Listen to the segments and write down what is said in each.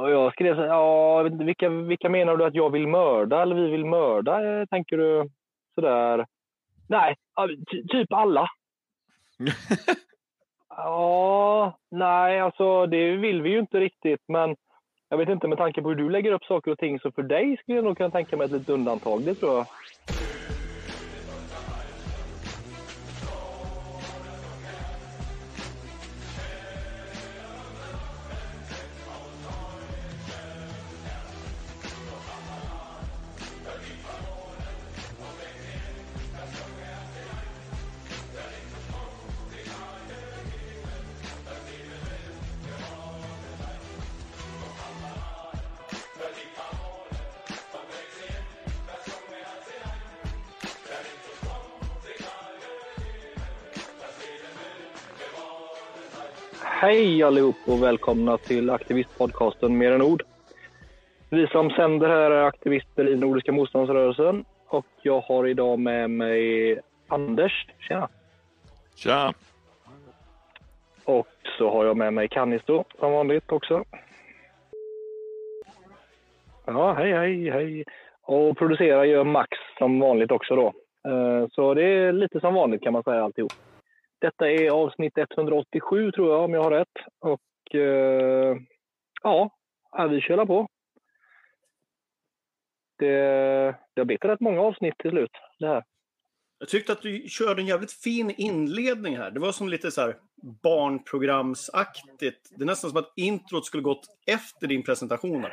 Och jag skrev så här, ja, jag vet inte, vilka menar du att jag vill mörda eller vi vill mörda? Tänker du sådär? Nej, typ alla. Ja, nej, alltså det vill vi ju inte riktigt, men jag vet inte, med tanke på hur du lägger upp saker och ting, så för dig skulle jag nog kunna tänka mig ett litet undantag, det tror jag. Hej allihop och välkomna till aktivistpodcasten Mer än ord. Vi som sänder här är aktivister i Nordiska motståndsrörelsen och jag har idag med mig Anders. Tjena! Tja! Och så har jag med mig Kannisto som vanligt också. Ja, hej. Och producerar gör Max som vanligt också då. Så det är lite som vanligt kan man säga alltihop. Detta är avsnitt 187 tror jag, om jag har rätt. Och ja, vi kör på. Det har blivit rätt många avsnitt till slut, det här. Jag tyckte att du körde en jävligt fin inledning här. Det var som lite så här barnprogramsaktigt. Det är nästan som att introt skulle gått efter din presentation.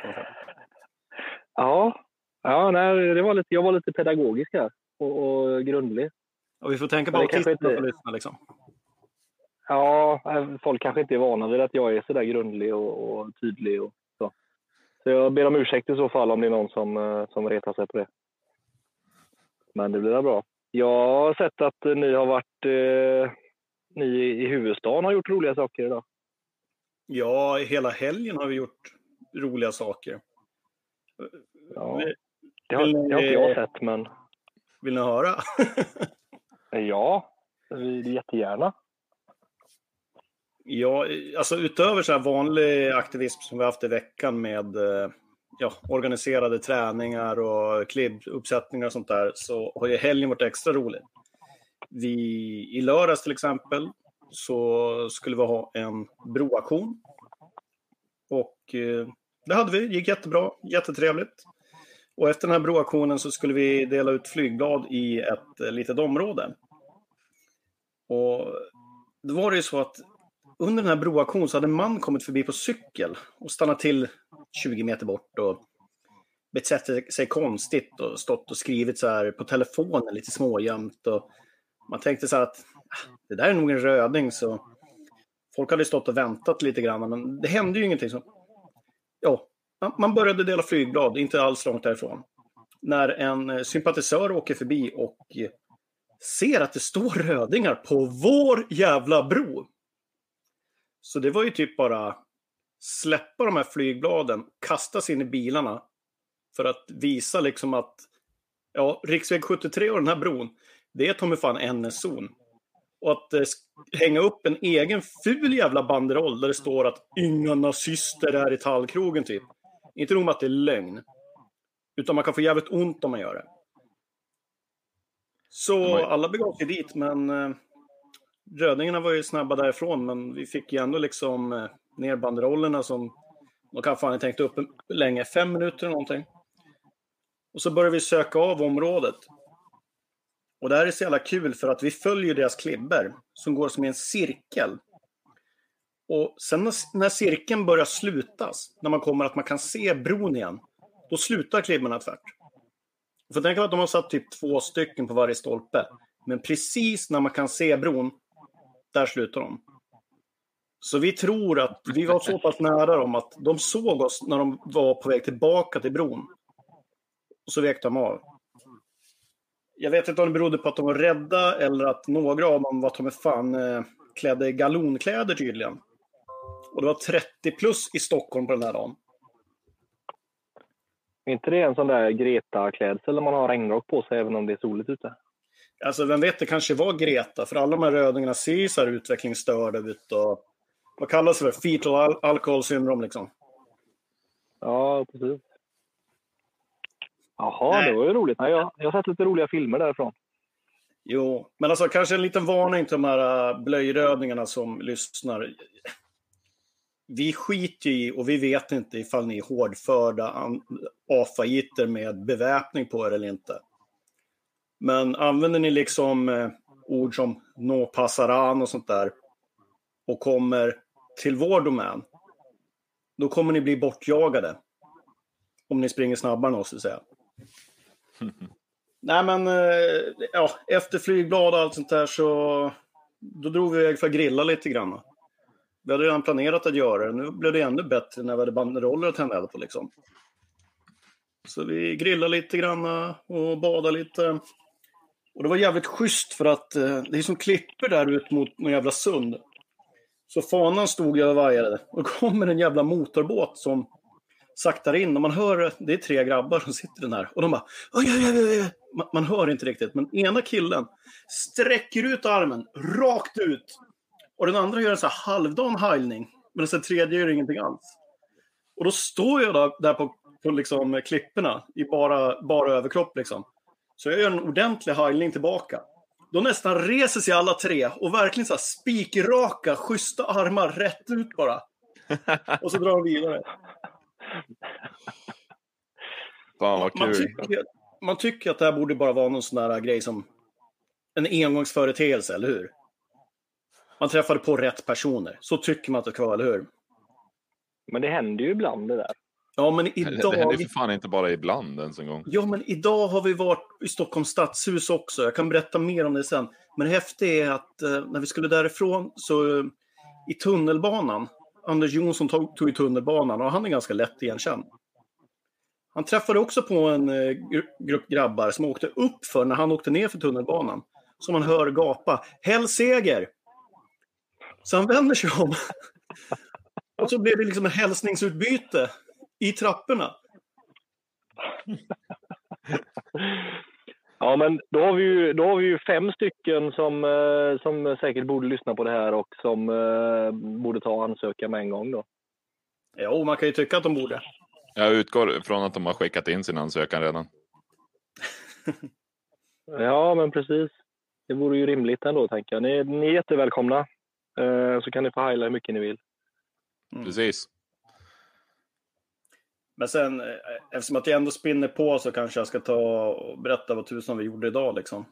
Ja, nej, jag var lite pedagogisk här och grundlig. Och vi får tänka på att titta på lyssna liksom. Ja, folk kanske inte är vana vid att jag är så där grundlig och tydlig och så. Så jag ber om ursäkt i så fall om det är någon som retar sig på det. Men det blir bra. Jag har sett att ni har varit ni i huvudstaden har gjort roliga saker idag. Ja, hela helgen har vi gjort roliga saker. Ja, det har inte jag sett, men... Vill ni höra? Ja, jättegärna. Ja, alltså utöver så här vanlig aktivism som vi har haft i veckan med organiserade träningar och klibbuppsättningar och sånt där, så har ju helgen varit extra rolig. I lördags till exempel så skulle vi ha en broaktion. Och det hade vi, gick jättebra, jättetrevligt. Och efter den här broaktionen så skulle vi dela ut flygblad i ett litet område. Och då var det ju så att under den här broaktionen så hade en man kommit förbi på cykel och stannat till 20 meter bort och betett sig konstigt och stått och skrivit så här på telefonen lite småjämt. Och man tänkte så här att det där är nog en röding, så folk hade stått och väntat lite grann, men det hände ju ingenting. Så ja, man började dela flygblad, inte alls långt därifrån. När en sympatisör åker förbi och ser att det står rödingar på vår jävla bro. Så det var ju typ bara släppa de här flygbladen, kasta sig in i bilarna för att visa liksom att riksväg 73 och den här bron, det är ta fan NS-zon. Och att hänga upp en egen ful jävla banderoll där det står att inga nazister är i tallkrogen typ. Inte nog med att det är lögn, utan man kan få jävligt ont om man gör det. Så alla begav sig dit, men rödingarna var ju snabba därifrån, men vi fick ju ändå liksom ner banderollerna som de kan fan tänkt upp länge, 5 minuter eller någonting. Och så började vi söka av området. Och det här är så jävla kul för att vi följer deras klibber som går som i en cirkel. Och sen när cirkeln börjar slutas, när man kommer att man kan se bron igen, då slutar klibbarna tvärt. För tänka att de har satt typ 2 stycken på varje stolpe. Men precis när man kan se bron, där slutar de. Så vi tror att vi var så pass nära dem att de såg oss när de var på väg tillbaka till bron. Och så vek de av. Jag vet inte om det berodde på att de var rädda eller att några av dem var klädda i galonkläder tydligen. Och det var 30 plus i Stockholm på den här dagen. Är inte det en sån där Greta-klädsel där man har regnrock på sig även om det är soligt ute? Alltså vem vet, det kanske var Greta. För alla de här rödingarna ser ju så här utvecklingsstörda ut och vad kallas det för? Fetal alcohol syndrom liksom. Ja, precis. Jaha, det var ju roligt. Nej, jag har sett lite roliga filmer därifrån. Jo, men alltså kanske en liten varning till de här blöjrödningarna som lyssnar. Vi skiter i och vi vet inte ifall ni är hårdförda AFA-gitter med beväpning på er eller inte. Men använder ni liksom ord som no passaran och sånt där och kommer till vår domän, då kommer ni bli bortjagade. Om ni springer snabbare än oss, vill säga. Nej, men ja, efter flygblad och allt sånt där så då drog vi iväg för att grilla lite grann. Vi hade redan planerat att göra det. Nu blev det ännu bättre när vi hade banderoller att tända på liksom. Så vi grillade lite grann och badade lite. Och det var jävligt schysst för att det är som klipper där ut mot någon jävla sund. Så fanan stod jag och vajade. Och kommer en jävla motorbåt som saktar in. Och man hör, det är 3 grabbar som sitter där. Och de bara, oj. Man hör inte riktigt. Men ena killen sträcker ut armen rakt ut. Och den andra gör en så här halvdan heilning. Men den tredje gör ingenting alls. Och då står jag där på liksom klipporna i bara överkropp liksom. Så jag gör en ordentlig heilning tillbaka. Då nästan reser sig alla 3 och verkligen så här spikraka, schyssta armar rätt ut bara. Och så drar de vidare. Fan vad kul. Man tycker att det här borde bara vara någon sån där grej som en engångsföreteelse, eller hur? Man träffade på rätt personer. Så tycker man att det ska vara, eller hur? Men det händer ju ibland det där. Ja, men idag... Det händer ju för fan inte bara ibland ens en gång. Ja, men idag har vi varit i Stockholms stadshus också. Jag kan berätta mer om det sen. Men det häftiga är att när vi skulle därifrån så i tunnelbanan, Anders Jonsson tog i tunnelbanan och han är ganska lätt igenkänd. Han träffade också på en grupp grabbar som åkte upp för när han åkte ner för tunnelbanan. Som man hör gapa, Hell seger! Så han vänder sig om. Och så blev det liksom en hälsningsutbyte i trapporna. Ja, men då har vi ju 5 stycken som säkert borde lyssna på det här och som borde ta och ansöka med en gång då. Ja, man kan ju tycka att de borde. Jag utgår från att de har skickat in sin ansökan redan. Ja, men precis. Det vore ju rimligt ändå, tänker jag. Ni är jättevälkomna. Så kan ni få heila hur mycket ni vill. Precis. Men sen, eftersom att jag ändå spinner på så kanske jag ska ta och berätta vad tusan vi gjorde idag liksom.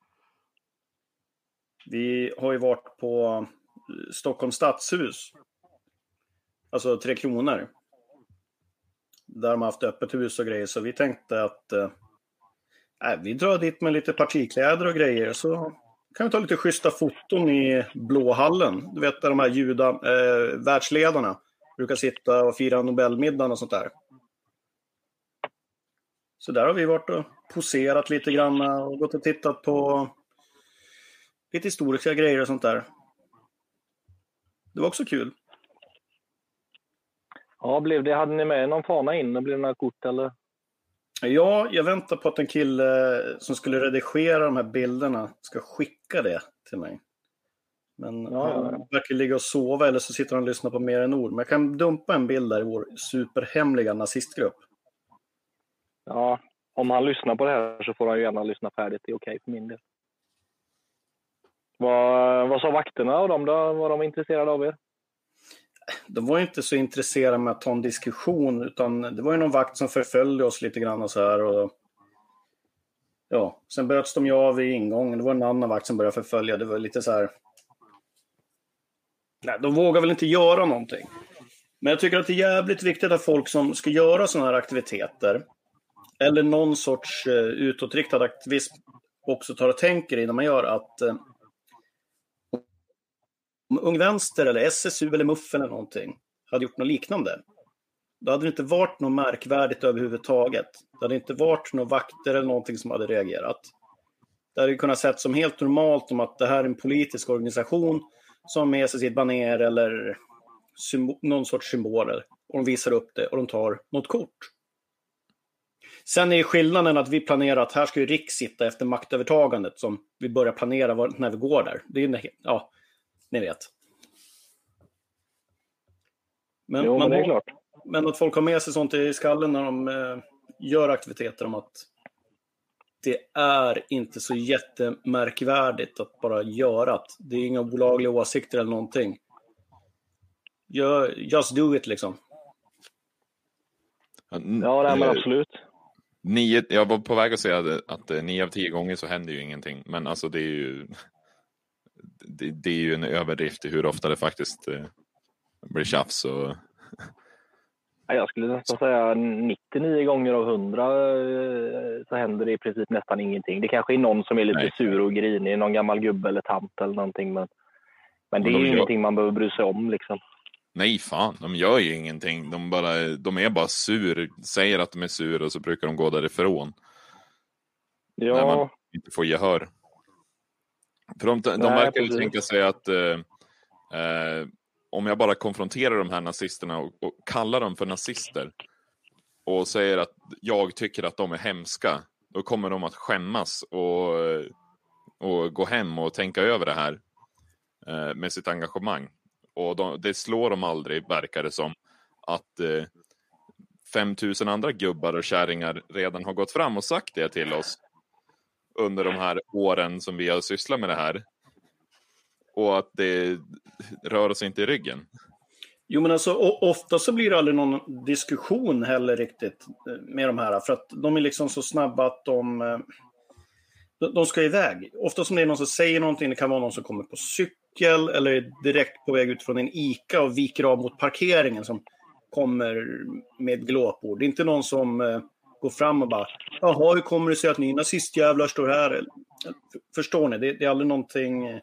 Vi har ju varit på Stockholms stadshus. Alltså 3 Kronor. Där de har haft öppet hus och grejer. Så vi tänkte att vi drar dit med lite partikläder och grejer. Så kan vi ta lite schyssta foton i Blåhallen. Du vet där de här världsledarna brukar sitta och fira Nobelmiddagen och sånt där. Så där har vi varit och poserat lite grann och gått och tittat på lite historiska grejer och sånt där. Det var också kul. Ja, hade ni med någon fana in? Blev det några kort eller? Ja, jag väntar på att en kille som skulle redigera de här bilderna ska skicka det till mig. Men han verkar ligga och sova eller så sitter han och lyssnar på mer än ord. Men jag kan dumpa en bild där i vår superhemliga nazistgrupp. Ja, om han lyssnar på det här så får han ju gärna lyssna färdigt. Det är okej för min del. Vad sa vakterna och de då? Var de intresserade av er? De var inte så intresserade med att ta en diskussion utan det var ju någon vakt som förföljde oss lite grann och så här. Och ja, sen bröts de ju av i ingången. Det var en annan vakt som började förfölja. Det var lite så här... Nej, de vågar väl inte göra någonting. Men jag tycker att det är jävligt viktigt att folk som ska göra sådana här aktiviteter eller någon sorts utåtriktad aktivism också tar och tänker innan man gör att om Ung Vänster eller SSU eller Muffen eller någonting hade gjort något liknande, då hade det inte varit något märkvärdigt överhuvudtaget. Det hade inte varit några vakter eller någonting som hade reagerat. Det hade kunnat sett som helt normalt om att det här är en politisk organisation som med sig sitt baner eller någon sorts symboler och de visar upp det och de tar något kort. Sen är skillnaden att vi planerar att här ska ju Rick sitta efter maktövertagandet som vi börjar planera när vi går där. Det är ni vet. Men det är klart. Men att folk har med sig sånt i skallen när de gör aktiviteter om att det är inte så jättemärkvärdigt att bara göra det. Det är inga olagliga åsikter eller någonting. Just do it liksom. Ja, nej, men absolut. Jag var på väg att säga att 9 av 10 gånger så händer ju ingenting. Men alltså det är ju en överdrift i hur ofta det faktiskt blir tjafs. Och... Jag skulle nästan säga 99 gånger av 100 så händer det i princip nästan ingenting. Det kanske är någon som är lite sur och grinig, någon gammal gubbe eller tant eller någonting. Men det är ju ingenting man behöver bry sig om liksom. Nej, fan, de gör ju ingenting. De är bara sur, säger att de är sur och så brukar de gå därifrån. Ja. När man inte får gehör. För de verkar ju tänka sig att om jag bara konfronterar de här nazisterna och kallar dem för nazister och säger att jag tycker att de är hemska, då kommer de att skämmas och gå hem och tänka över det här med sitt engagemang. Och det slår dem aldrig, verkar det som, att 5000 andra gubbar och kärringar redan har gått fram och sagt det till oss under de här åren som vi har sysslat med det här. Och att det rör oss inte i ryggen. Jo, men alltså ofta så blir det aldrig någon diskussion heller riktigt med de här. För att de är liksom så snabba att de ska iväg. Ofta som det är någon som säger någonting, det kan vara någon som kommer på cykel eller är direkt på väg ut från en ICA och viker av mot parkeringen som kommer med glåpord. Det är inte någon som går fram och bara, jaha, hur kommer det sig att ni nazistjävlar står här? Förstår ni? Det är aldrig någonting...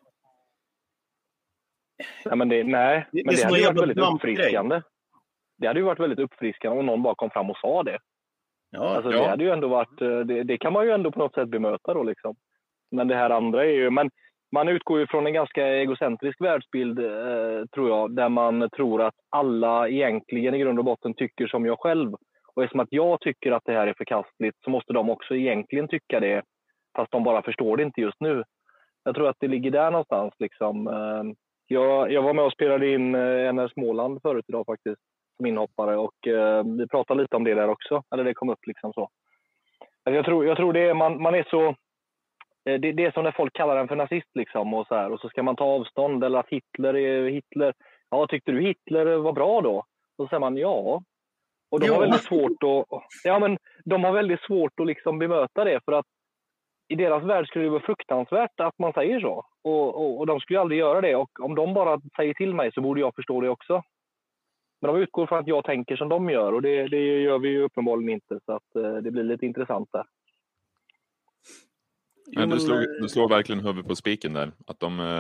Nej, men det hade ju varit väldigt uppfriskande. Det hade ju varit väldigt uppfriskande om någon bara kom fram och sa det. Det hade ju ändå varit, det kan man ju ändå på något sätt bemöta då liksom. Men det här andra är ju, men man utgår ju från en ganska egocentrisk världsbild tror jag, där man tror att alla egentligen i grund och botten tycker som jag själv. Och eftersom att jag tycker att det här är förkastligt så måste de också egentligen tycka det, fast de bara förstår det inte just nu. Jag tror att det ligger där någonstans liksom. Jag var med och spelade in NR Småland förut idag faktiskt som inhoppare och vi pratade lite om det där också, eller det kom upp liksom så. Alltså jag tror det är, man är så, det är som när folk kallar den för nazist liksom och så här, och så ska man ta avstånd, eller att Hitler är Hitler. Ja, tyckte du Hitler var bra då? Och så säger man ja. Och de har väldigt svårt de har väldigt svårt att liksom bemöta det, för att i deras värld skulle det vara fruktansvärt att man säger så. Och de skulle aldrig göra det. Och om de bara säger till mig så borde jag förstå det också. Men de utgår från att jag tänker som de gör. Och det gör vi ju uppenbarligen inte. Så att det blir lite intressant där. Men du slår verkligen huvudet på spiken där. Att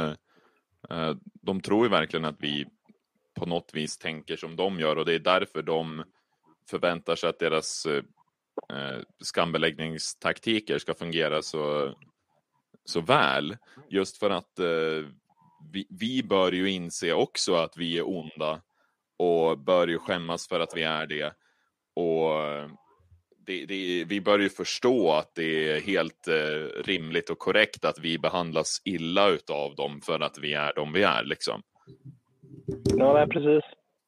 de tror ju verkligen att vi på något vis tänker som de gör. Och det är därför de förväntar sig att deras skambeläggningstaktiker ska fungera så väl. Just för att vi bör ju inse också att vi är onda och bör ju skämmas för att vi är det. Och vi bör ju förstå att det är helt rimligt och korrekt att vi behandlas illa utav dem för att vi är de vi är liksom. Ja, nej, precis.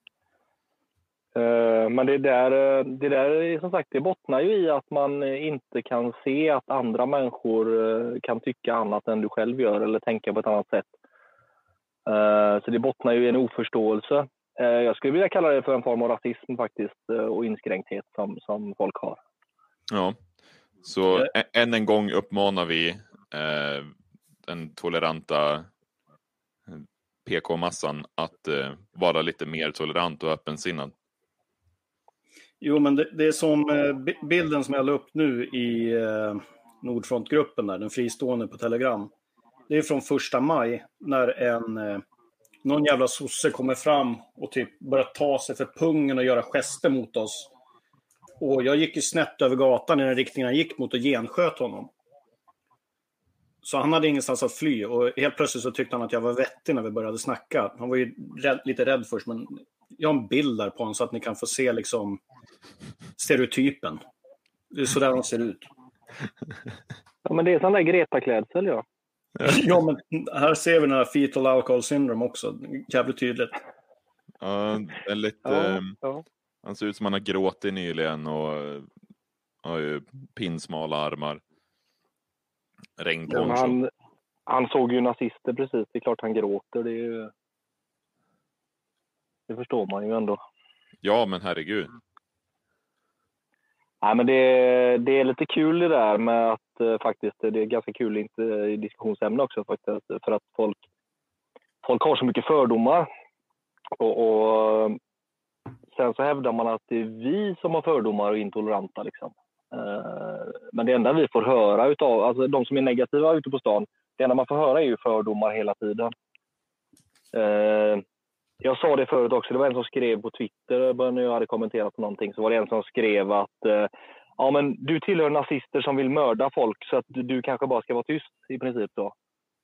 Men det där som sagt, det bottnar ju i att man inte kan se att andra människor kan tycka annat än du själv gör eller tänka på ett annat sätt. Så det bottnar ju i en oförståelse. Jag skulle vilja kalla det för en form av rasism faktiskt, och inskränkthet som folk har. Ja, så än en gång uppmanar vi den toleranta PK-massan att vara lite mer tolerant och öppensinnad. Jo, men det är som bilden som jag la upp nu i Nordfrontgruppen där, den fristående på Telegram. Det är från 1 maj när någon jävla sosse kommer fram och typ börjar ta sig för pungen och göra gester mot oss. Och jag gick ju snett över gatan i den riktningen han gick mot och gensköt honom. Så han hade ingenstans att fly och helt plötsligt så tyckte han att jag var vettig när vi började snacka. Han var ju lite rädd först, men jag har en bild där på honom så att ni kan få se liksom stereotypen. Det är så där de ser ut. Ja, men det är sån där Greta-klädsel, ja. Ja, men här ser vi den här fetal alcohol syndrome också. Jävligt tydligt. Ja, väldigt... Ja. Han ser ut som han har gråtit nyligen och har ju pinsmala armar. Regnponcho. Han såg ju nazister precis. Det är klart han gråter. Det förstår man ju ändå. Ja, men herregud. Nej, men det är lite kul det där med att faktiskt, det är ganska kul inte i diskussionsämne också faktiskt, för att folk har så mycket fördomar och sen så hävdar man att det är vi som har fördomar och intoleranta liksom. Men det enda vi får höra utav, alltså de som är negativa ute på stan, det enda man får höra är ju fördomar hela tiden. Jag sa det förut också, det var en som skrev på Twitter när jag hade kommenterat på någonting, så var det en som skrev att ja, men du tillhör nazister som vill mörda folk så att du kanske bara ska vara tyst i princip då.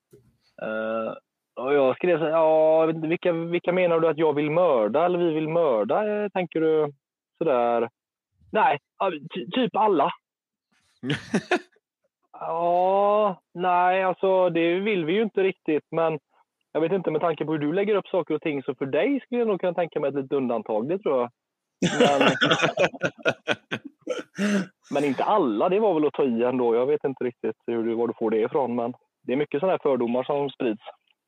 Och jag skrev så här, ja, vilka menar du att jag vill mörda eller vi vill mörda, tänker du sådär? Nej, typ alla. Ja, nej, alltså det vill vi ju inte riktigt, men jag vet inte, med tanke på hur du lägger upp saker och ting, så för dig skulle jag nog kunna tänka mig ett litet undantag, det tror jag. Men inte alla, det var väl att ta i ändå. Jag vet inte riktigt var du får det ifrån, men det är mycket sådana här fördomar som sprids.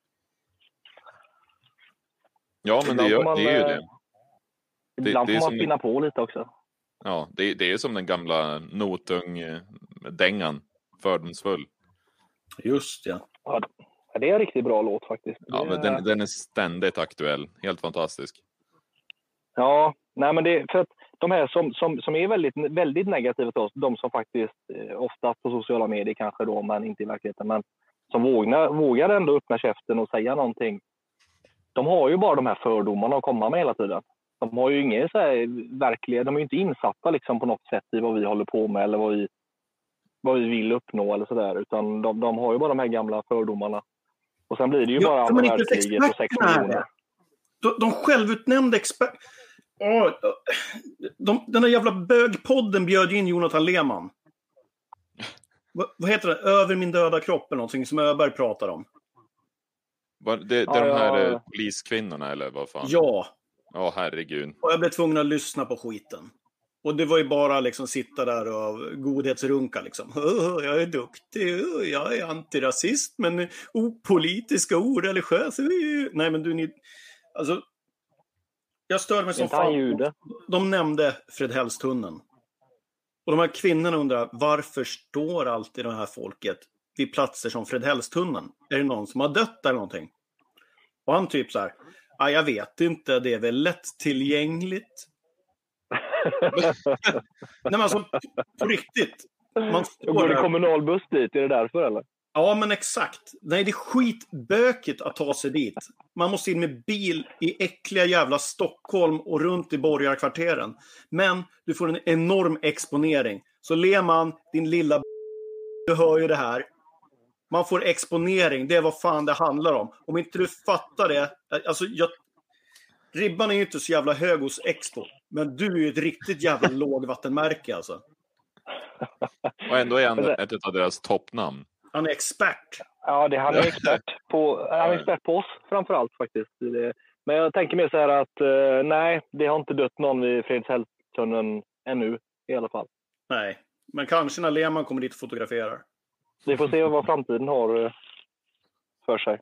Ja, men det är ju det. Ibland det får är man spinna på lite också. Ja, det är som den gamla Notung-dängan, fördomsfull. Just ja. Ja, det är en riktigt bra låt faktiskt. Ja, men den är ständigt aktuell. Helt fantastisk. Ja, nej men det för att de här som är väldigt, väldigt negativa till oss, de som faktiskt ofta på sociala medier kanske då, men inte i verkligheten, men som vågar ändå öppna käften och säga någonting. De har ju bara de här fördomarna att komma med hela tiden. De har ju inga så här verkliga, de är ju inte insatta liksom på något sätt i vad vi håller på med eller vad vi vill uppnå eller sådär, utan de har ju bara de här gamla fördomarna. Och sen blir det ju bara andra världskriget och 6 miljoner. De självutnämnda experter. Den där jävla bögpodden bjöd in Jonathan Lehmann. Vad heter det? Över min döda kropp eller någonting som Öberg pratar om. Det är de här poliskvinnorna eller vad fan? Ja. Ja, herregud. Och jag blev tvungen att lyssna på skiten. Och det var ju bara liksom sitta där och godhetsrunka liksom. Jag är duktig, jag är antirasist, men opolitisk och oreligiös. Nej, men alltså, jag stör mig som fan. De nämnde Fredhällstunneln. Och de här kvinnorna undrar, varför står alltid det här folket vid platser som Fredhällstunneln? Är det någon som har dött eller någonting? Och han typ så här, jag vet inte, det är väl lättillgängligt. Nej, men alltså, på riktigt. Går det kommunalbuss dit, är det därför eller? Ja, men exakt. Nej, det är skitbökigt att ta sig dit. Man måste in med bil i äckliga jävla Stockholm och runt i borgarkvarteren. Men du får en enorm exponering. Så Lehmann, din lilla du hör ju det här. Man får exponering, det är vad fan det handlar om. Om inte du fattar det, alltså ribban är ju inte så jävla hög hos Expo. Men du är ju ett riktigt jävla lågvattenmärke alltså. Och ändå är han ett av deras toppnamn. Han är expert. Ja, han är expert på oss framförallt faktiskt. Men jag tänker mer så här att nej, det har inte dött någon vid Fredhällstunneln ännu i alla fall. Nej, men kanske när Lehmann kommer dit och fotograferar. Vi får se vad framtiden har för sig.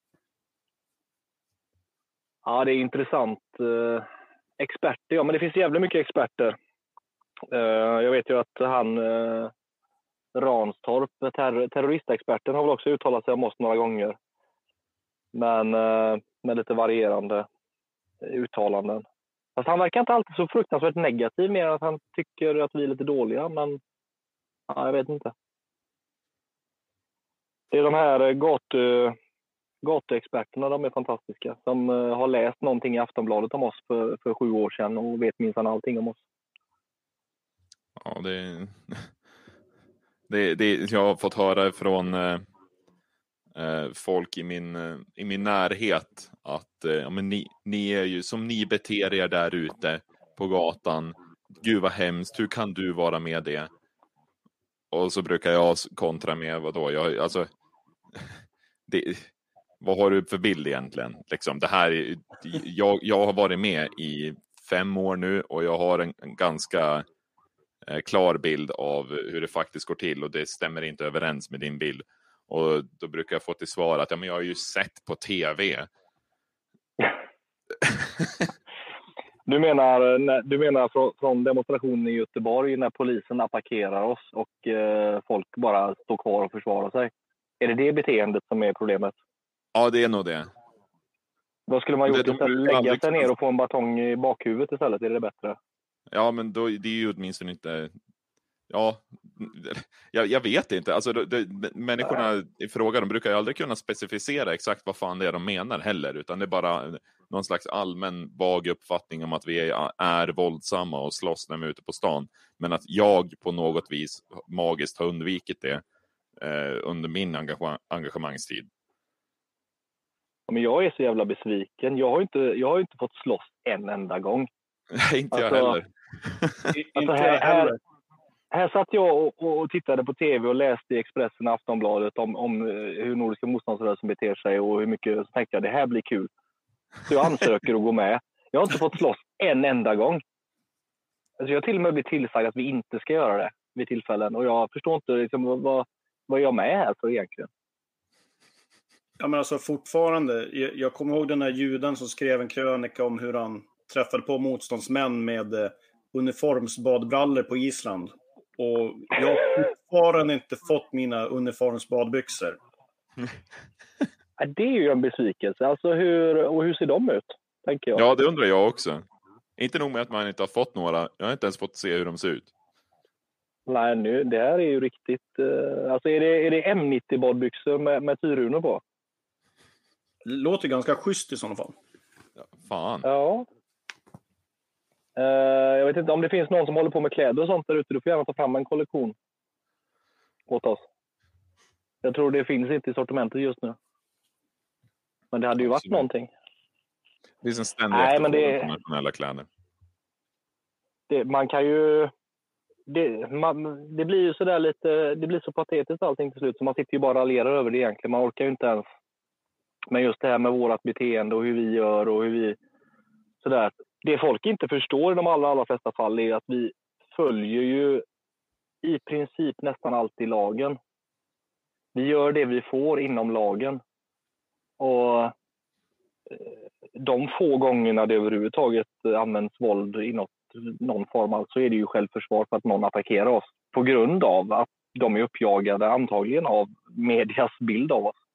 Ja, det är intressant. Experter, ja, men det finns jävligt mycket experter. Jag vet ju att han Ranstorp, terroristexperten, har väl också uttalat sig om oss några gånger. Men med lite varierande uttalanden. Fast han verkar inte alltid så fruktansvärt negativ, mer än att han tycker att vi är lite dåliga. Men ja, jag vet inte. Det är de här gatuexperterna, de är fantastiska. De har läst någonting i Aftonbladet om oss för 7 år sedan och vet minsann allting om oss. Ja, jag har fått höra från folk i min närhet att men ni är ju som ni beter er där ute på gatan. Gud vad hemskt, hur kan du vara med det? Och så brukar jag kontra med vadå? Vad har du för bild egentligen? Liksom, det här jag har varit med i 5 år nu och jag har en ganska klar bild av hur det faktiskt går till och det stämmer inte överens med din bild. Och då brukar jag få till svar att ja, men jag har ju sett på tv. Du menar från demonstrationen i Göteborg när polisen attackerar oss och folk bara står kvar och försvarar sig? Är det beteendet som är problemet? Ja, det är nog det. Vad skulle man gjort istället? Lägga sig ner och få en batong i bakhuvudet istället? Är det bättre? Ja, men då, det är ju åtminstone inte... Ja, jag vet inte. Alltså, människorna i frågan, de brukar ju aldrig kunna specificera exakt vad fan det är de menar heller. Utan det är bara någon slags allmän vag uppfattning om att vi är våldsamma och slåss när vi är ute på stan. Men att jag på något vis magiskt har undvikit det under min engagemangstid. Ja, men jag är så jävla besviken. Jag har inte fått slåss en enda gång. Inte jag heller. Här satt jag och tittade på tv och läste i Expressen och Aftonbladet om hur Nordiska motståndsrörelsen beter sig och hur mycket så tänkte jag det här blir kul. Så jag ansöker att gå med. Jag har inte fått slåss en enda gång. Alltså jag har till och med blivit tillsagd att vi inte ska göra det vid tillfällen. Och jag förstår inte liksom, vad jag är med här för egentligen. Ja, men alltså fortfarande, jag kommer ihåg den här juden som skrev en krönika om hur han träffade på motståndsmän med uniformsbadbrallor på Island. Och jag har fortfarande inte fått mina uniformsbadbyxor. Ja, det är ju en besvikelse. Alltså hur ser de ut, tänker jag? Ja, det undrar jag också. Inte nog med att man inte har fått några. Jag har inte ens fått se hur de ser ut. Nej, det här är ju riktigt... alltså är det M90-badbyxor med tyrunor på? Det låter ganska schysst i sådana fall. Ja, fan. Ja. Jag vet inte om det finns någon som håller på med kläder och sånt där ute. Du får gärna ta fram en kollektion åt oss. Jag tror det finns inte i sortimentet just nu. Men det hade ju varit någonting. Det är en ständig efterfrågan på nationella kläder. Man kan ju... Det blir ju sådär lite... Det blir så patetiskt allting till slut. Så man sitter ju bara och raljerar över det egentligen. Man orkar ju inte ens... Men just det här med vårat beteende och hur vi gör och hur vi... Sådär. Det folk inte förstår i de allra flesta fall är att vi följer ju i princip nästan alltid lagen. Vi gör det vi får inom lagen. Och de få gångerna det överhuvudtaget används våld i någon form, alltså är det ju självförsvar för att någon attackerar oss. På grund av att de är uppjagade antagligen av medias bild av oss.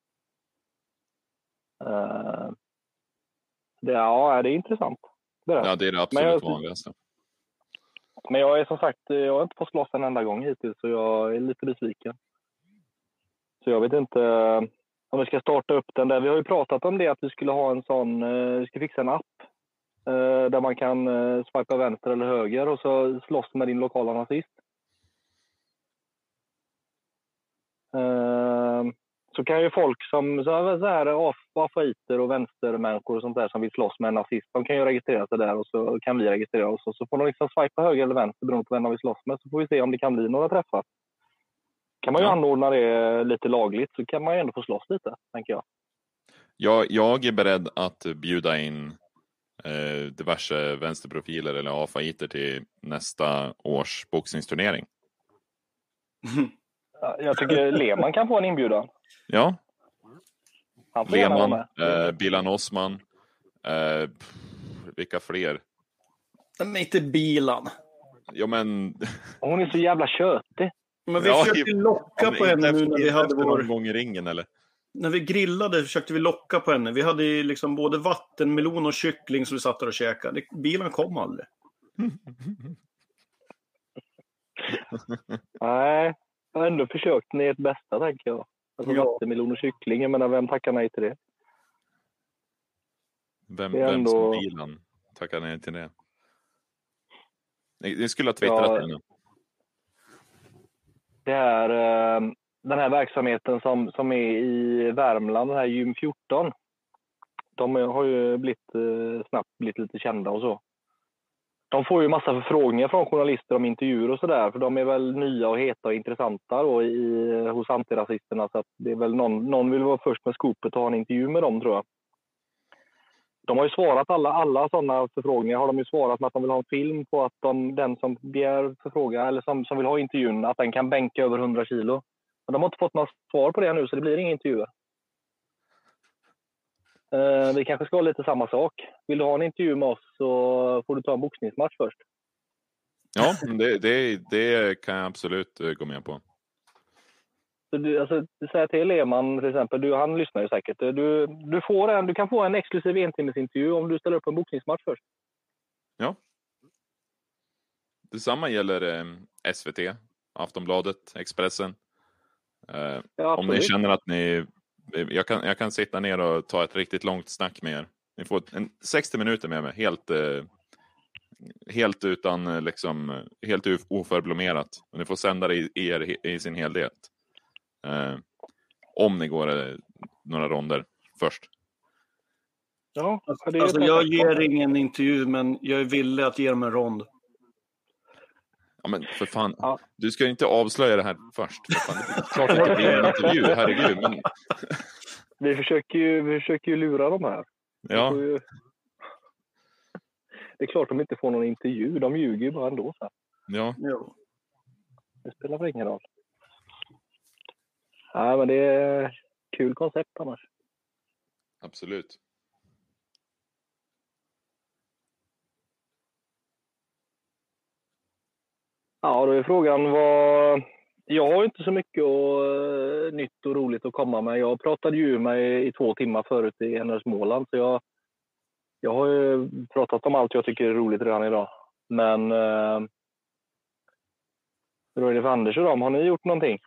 Det är intressant. Ja, det är det absolut vanligaste. Men jag är som sagt, jag har inte fått slåss en enda gång hittills så jag är lite besviken. Så jag vet inte om vi ska starta upp den där. Vi har ju pratat om det att vi skulle ha en sån, vi ska fixa en app där man kan swipa vänster eller höger och så slåss med din lokala nazist. Så kan ju folk som så här afaiter och vänstermänniskor och sånt där som vill slåss med en nazist, de kan ju registrera sig där och så kan vi registrera oss och så får de liksom swipa höger eller vänster beroende på vem de vill slåss med, så får vi se om det kan bli några träffar. Kan man ju anordna det lite lagligt så kan man ju ändå få slåss lite, tänker jag. Jag är beredd att bjuda in diverse vänsterprofiler eller afaiter till nästa års boxningsturnering. Jag tycker Lehmann kan få en inbjudan. Ja. Lehmann, Bilan Osman. Vilka fler? Men inte Bilan. Ja, men... Hon är så jävla tjötig. Men vi försökte locka på henne nu när vi hade någon gång i ringen, eller? När vi grillade försökte vi locka på henne. Vi hade liksom både vattenmelon och kyckling som vi satt där och käkade. Bilan kom aldrig. Nej, jag har ändå försökt ni ert bästa, tänker jag. Alltså vattenmelon och kyckling, jag menar, vem tackar nej till det? Vem som Bilan tackar nej till det? Ni skulle ha twittrat henne. Det är den här verksamheten som är i Värmland, den här Gym 14. De har ju snabbt blivit lite kända och så. De får ju massa förfrågningar från journalister om intervjuer och sådär. För de är väl nya och heta och intressanta då hos antirasisterna. Så att det är väl någon vill vara först med skopet och ha en intervju med dem, tror jag. De har ju svarat alla sådana förfrågningar har de ju svarat med att de vill ha en film på att den som begär förfrågan eller som vill ha intervjun, att den kan bänka över 100 kilo. Men de har inte fått något svar på det nu, så det blir ingen intervju. Vi kanske ska ha lite samma sak. Vill du ha en intervju med oss så får du ta en boxningsmatch först. Ja, det kan jag absolut gå med på. Så du säger till Lehmann till exempel, han lyssnar ju säkert. Du kan få en exklusiv entimmesintervju om du ställer upp en boxningsmatch först. Ja. Detsamma gäller SVT, Aftonbladet, Expressen. Ja, om ni känner att jag kan sitta ner och ta ett riktigt långt snack med er. Ni får 60 minuter med mig, helt utan liksom, helt oförblommerat. Och ni får sända det i sin helhet. Om ni går några ronder först. Ja, alltså jag ger ingen intervju, men jag är villig att ge dem en rond. Ja, men för fan, du ska ju inte avslöja det här först. För fan, det är klart att det blir en intervju, herregud. Men... Vi försöker ju lura dem här. Ja. Det är klart de inte får någon intervju, de ljuger ju bara ändå. Så. Ja. Det spelar väl ingen roll. Nej, men det är kul koncept annars. Absolut. Ja, då är frågan vad... Jag har inte så mycket nytt och roligt att komma med. Jag pratade ju med i 2 timmar förut i NR Småland. Så jag har ju pratat om allt jag tycker är roligt redan idag. Men hur är det för Anders och dem? Har ni gjort någonting?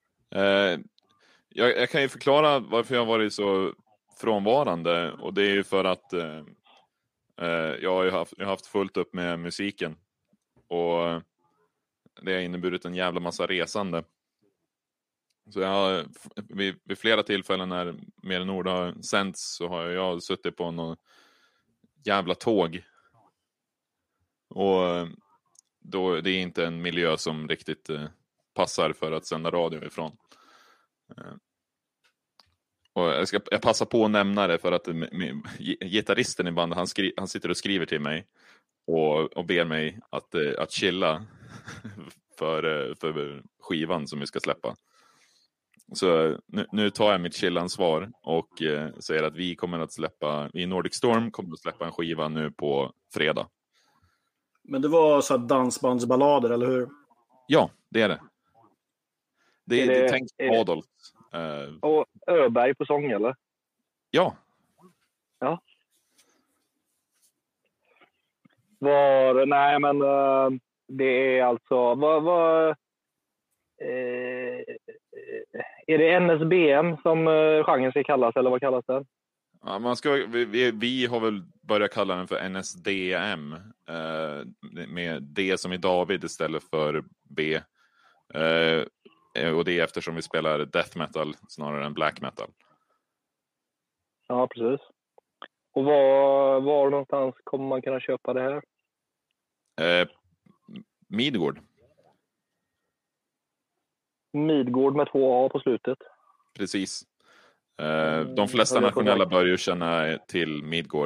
Jag kan ju förklara varför jag har varit så frånvarande. Och det är ju för att jag har haft fullt upp med musiken. Och det har inneburit en jävla massa resande. Så jag har vid flera tillfällen när Mer Nord har sänts så har jag suttit på någon jävla tåg. Och då det är inte en miljö som riktigt passar för att sända radio ifrån. Och jag passar på att nämna det för att gitarristen i bandet han sitter och skriver till mig och ber mig att chilla för skivan som vi ska släppa. Så nu tar jag mitt chillansvar och säger att vi i Nordic Storm kommer att släppa en skiva nu på fredag. Men det var så här dansbandsballader, eller hur? Ja, det är det. Det är tänkt Adolf. Och Öberg på sång, eller? Ja. Ja. Nej, men det är alltså... är det NSBM som genren ska kallas, eller vad kallas det? Ja, vi har väl börjat kalla den för NSDM med D som i David istället för B. Och det är eftersom vi spelar death metal snarare än black metal. Ja, precis. Och var någonstans kommer man kunna köpa det här? Midgård. Midgård med 2A på slutet. Precis. De flesta nationella bör ju känna till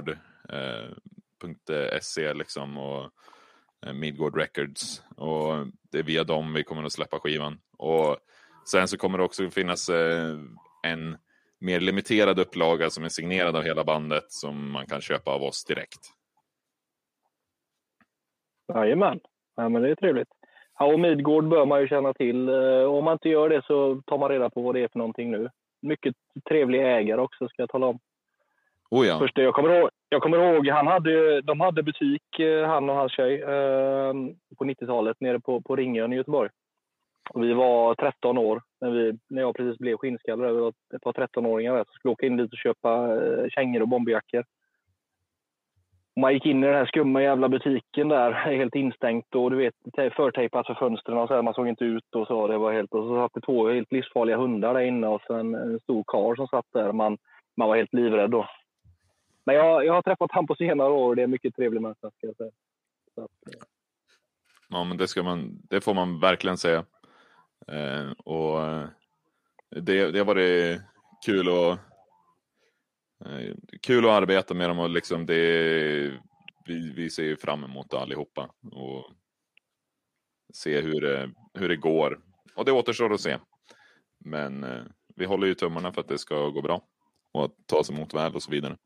Midgård.se liksom och Midgård Records. Och det är via dem vi kommer att släppa skivan. Och sen så kommer det också finnas en mer limiterad upplaga som är signerad av hela bandet som man kan köpa av oss direkt. Jajamän. Ja, men det är trevligt. Ja, och Midgård bör man ju känna till. Om man inte gör det så tar man reda på vad det är för någonting nu. Mycket trevlig ägare också, ska jag tala om. Oh ja. Först, jag kommer ihåg de hade butik, han och hans tjej, på 90-talet nere på Ringön i Göteborg. Och vi var 13 år när jag precis blev skinnskallad. Vi var ett par 13-åringar där, så skulle åka in dit och köpa kängor och bomberjackor. Man gick in i den här skumma jävla butiken där, helt instängt, och du vet, förtejpat för fönstren och så, man såg inte ut och så, det var helt, och så satt det 2 helt livsfarliga hundar där inne och så en stor karl som satt där, man var helt livrädd då. Men jag har träffat han på senare år och det är mycket trevlig människa, ska jag säga. Så att, ja, men det får man verkligen säga. Och det har varit kul Kul att arbeta med dem och liksom vi ser ju fram emot det allihopa och se hur det går. Och det återstår att se. Men vi håller ju tummarna för att det ska gå bra och att ta sig emot väl och så vidare.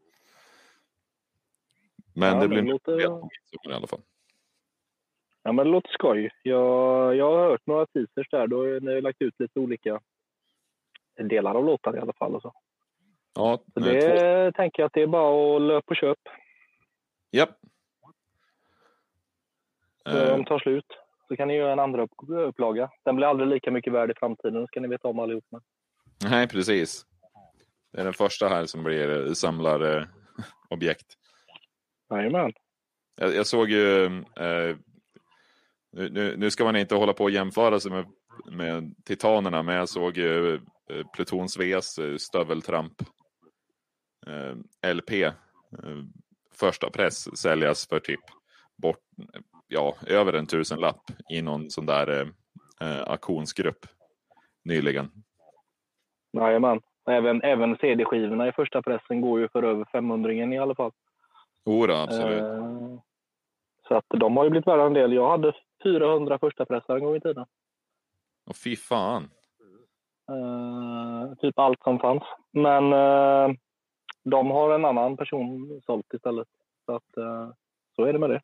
Men det blir mycket i alla fall. Ja, men det låter skoj. Jag har hört några teasers där. Då har ni lagt ut lite olika delar av låtar i alla fall. Och så. Ja, så det tänker jag att det är bara att löpa och köp. Japp. Så de tar slut. Så kan ni göra en andra upplaga. Den blir aldrig lika mycket värd i framtiden. Ska ni veta om allihop. Nej, precis. Det är den första här som blir samlarobjekt. Jajamän. Jag såg ju... Nu ska man inte hålla på och jämföra sig med titanerna, men jag såg ju Pluton Sveas stöveltramp LP första press säljas för typ över 1000-lapp i någon sån där auktionsgrupp nyligen. Jajamän. Även CD-skivorna i första pressen går ju för över 500-ringen i alla fall. Ora, absolut. Så att de har ju blivit värda en del. Jag hade 400 första pressar en gång i tiden. Och fy fan. Typ allt som fanns. Men de har en annan person sålt istället. Så att så är det med det.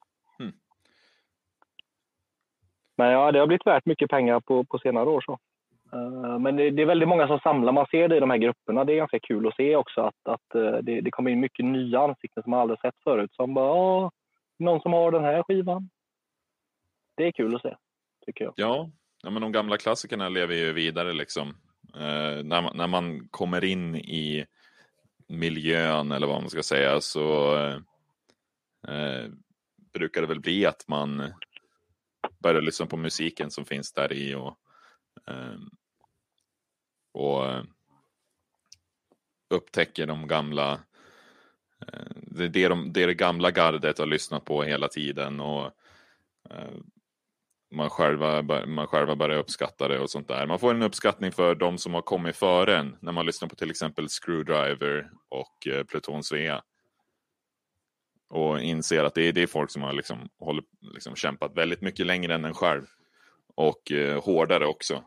Men ja, det har blivit värt mycket pengar på senare år så. Men det är väldigt många som samlar. Man ser det i de här grupperna. Det är ganska kul att se också att det kommer in mycket nya ansikten som man aldrig sett förut. Som bara, någon som har den här skivan. Det är kul att se, tycker jag. Ja, men de gamla klassikerna lever ju vidare liksom. När man kommer in i miljön eller vad man ska säga så brukar det väl bli att man börjar lyssna på musiken som finns där i och upptäcker de gamla det gamla gardet har lyssnat på hela tiden och man själva börjar uppskatta det och sånt där. Man får en uppskattning för de som har kommit före en när man lyssnar på till exempel Screwdriver och Pluton Svea. Och inser att det är folk som har liksom kämpat väldigt mycket längre än en själv. Och hårdare också.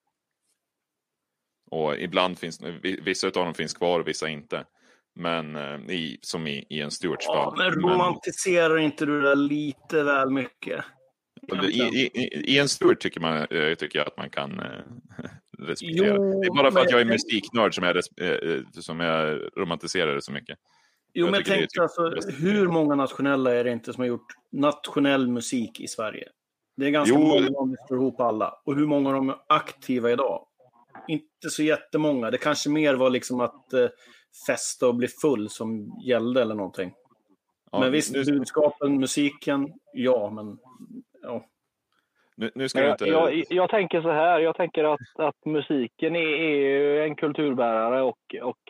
Och ibland finns vissa av dem finns kvar och vissa inte. Men som i en Stewarts fall. Men romantiserar inte du det lite väl mycket? I en Stewart tycker jag att man kan respektera. Det är bara för att jag är musiknörd som jag romantiserar det så mycket. Jo, men jag tänkte alltså, hur många nationella är det inte som har gjort nationell musik i Sverige? Det är ganska många om vi slår ihop alla. Och hur många av dem är aktiva idag? Inte så jättemånga. Det kanske mer var liksom att festa och bli full som gällde eller någonting. Ja, men visst, budskapen, musiken, ja, men... Ja. Nu ska jag tänker så här. Jag tänker att musiken är en kulturbärare och